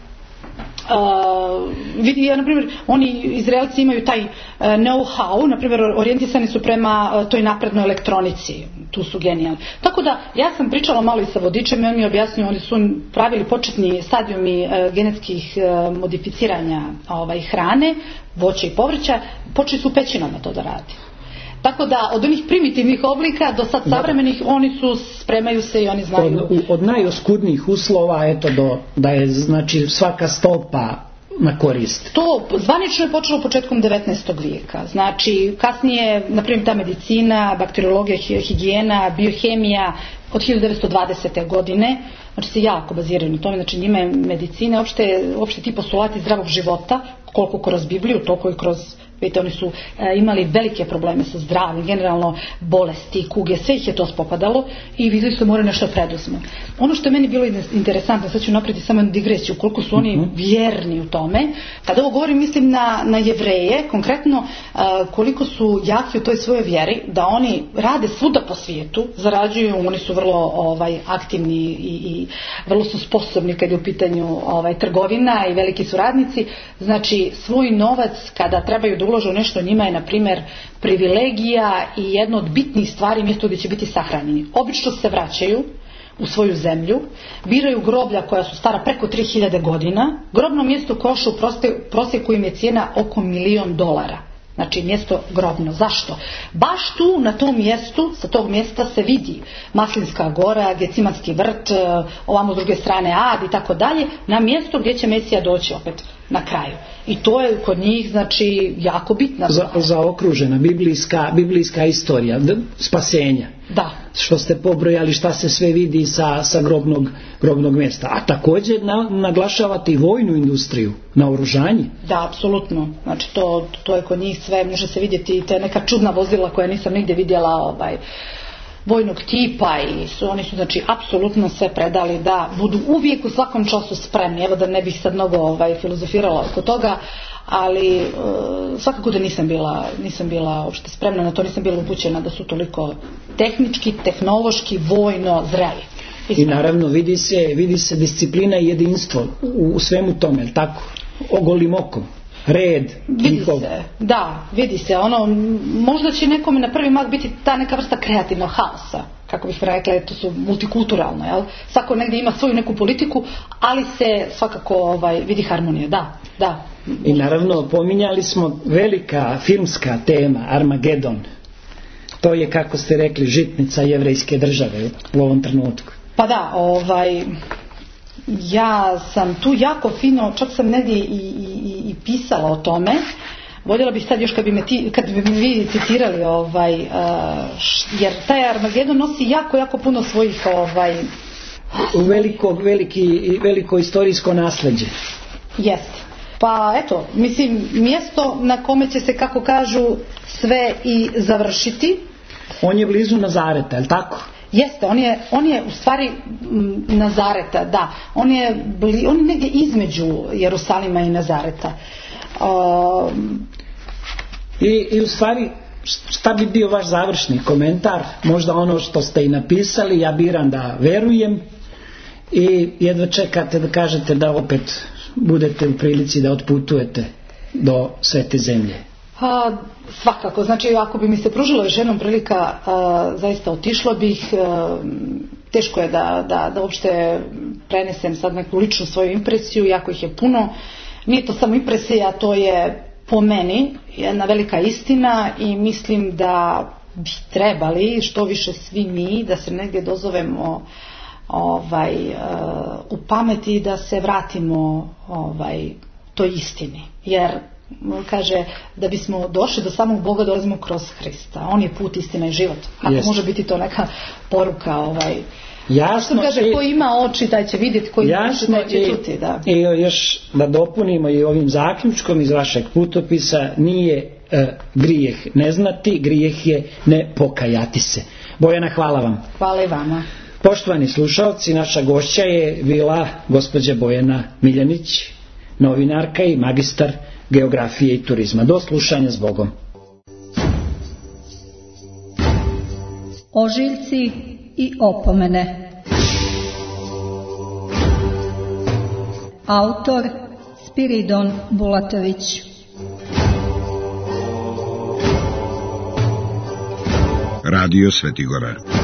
Uh, vidi, ja, na primjer, oni Izraelci imaju taj uh, know-how, na primjer, orijentisani su prema uh, toj naprednoj elektronici, tu su genijalni. Tako da, ja sam pričala malo i sa vodičem i on mi je objasnio, oni su pravili početni stadijumi uh, genetskih uh, modificiranja ovaj, hrane, voća i povrća, počeli su u pećinama to da radi. Tako da, od onih primitivnih oblika do sad savremenih, oni su, spremaju se i oni znaju. Od, od najoskudnijih uslova, eto, do, da je, znači, svaka stopa na korist. To zvanično je počelo početkom devetnaestog vijeka. Znači, kasnije, na primjer, ta medicina, bakteriologija, higijena, biohemija, od hiljadu devetsto dvadesete godine, znači se jako baziraju na tome, znači njima je medicina, opšte, opšte ti postulati zdravog života, koliko kroz Bibliju, toliko i kroz, vidite, oni su e, imali velike probleme sa zdravljem, generalno bolesti, kuge, sve ih je to spopadalo i vidjeli su moraju nešto preduzmu. Ono što je meni bilo interesantno, sad ću napraviti samo jednu digresiju, koliko su oni vjerni u tome. Kada ovo govorim, mislim na, na Jevreje, konkretno e, koliko su jaki u toj svojoj vjeri, da oni rade svuda po svijetu, zarađuju, oni su vrlo ovaj, aktivni i, i vrlo su sposobni kad je u pitanju ovaj, trgovina i veliki su radnici. Znači, svoj novac kada trebaju da ulože u nešto, njima je, na primjer, privilegija i jedno od bitnih stvari mjesto gdje će biti sahranjeni. Obično se vraćaju u svoju zemlju, biraju groblja koja su stara preko tri hiljade godina. Grobno mjesto koša u prosjeku im je cijena oko milion dolara. Znači, mjesto grobno. Zašto? Baš tu, na tom mjestu, sa tog mjesta se vidi Maslinska gora, Gecimatski vrt, ovamo s druge strane Ad i tako dalje, na mjesto gdje će Mesija doći opet. na kraju. I to je kod njih znači jako bitna za, zaokružena biblijska, biblijska istorija spasenja. Da. Što ste pobrojali šta se sve vidi sa, sa grobnog, grobnog mjesta. A također na, naglašavate i vojnu industriju, naoružanje. Da, apsolutno. Znači to, to je kod njih sve, može se vidjeti i te neka čudna vozila koja nisam nigdje vidjela ovaj, vojnog tipa i su, oni su znači apsolutno sve predali da budu uvijek u svakom času spremni. Evo da ne bih sad mnogo ovaj, filozofirala oko toga, ali e, svakako da nisam bila, nisam bila uopšte spremna na to, nisam bila upućena da su toliko tehnički, tehnološki, vojno zreli. I naravno vidi se, vidi se disciplina i jedinstvo u, u svemu tome, je tako? Ogolim okom. Red, vidi njihov. se, da, vidi se, ono, možda će nekome na prvi mah biti ta neka vrsta kreativnog haosa, kako bih rekla, to su multikulturalno, jel? Svako negdje ima svoju neku politiku, ali se svakako ovaj, vidi harmonija, da, da. I naravno pominjali smo velika filmska tema, Armagedon, to je, kako ste rekli, žitnica jevrejske države u ovom trenutku. Pa da, ovaj... ja sam tu jako fino, čak sam negdje i, i, i pisala o tome. Voljela bih sad još kad bi me, ti, kad bi me vi citirali, ovaj, uh, jer taj Armagedon nosi jako, jako puno svojih ovaj, veliko, veliki, veliko istorijsko nasljeđe. Jeste. Pa eto, mislim, mjesto na kome će se, kako kažu, sve i završiti. On je blizu Nazareta, je li tako? Jeste, on je, on je u stvari m, Nazareta, da. On je, bli, on je negdje između Jerusalima i Nazareta. Uh, I, I u stvari, šta bi bio vaš završni komentar? Možda ono što ste i napisali, ja biram da verujem i jedva čekate da kažete da opet budete u prilici da otputujete do svete zemlje. A, svakako, znači ako bi mi se pružila još jednom prilika, a, zaista otišla bih. A, teško je da, da, da uopšte prenesem sad neku ličnu svoju impresiju, jako ih je puno. Nije to samo impresija, to je po meni jedna velika istina i mislim da bi trebali što više svi mi da se negdje dozovemo ovaj, u pameti, da se vratimo ovaj, toj istini. Jer kaže da bismo došli do samog Boga dolazimo kroz Hrista. On je put, istina i život. Ako yes. može biti to neka poruka ovaj, jasno, kaže, i, ko ima oči taj će vidjeti, ko ima oči taj će čuti. Da. I još da dopunimo i ovim zaključkom iz vašeg putopisa, nije e, grijeh ne znati, grijeh je ne pokajati se. Bojana, hvala vam. Hvala i vama. Poštovani slušalci, naša gošća je bila gospođa Bojana Miljanić, novinarka i magistar geografije i turizma. Do slušanja, s Bogom. Ožiljci i opomene. Autor Spiridon Bulatović. Radio Svetigora.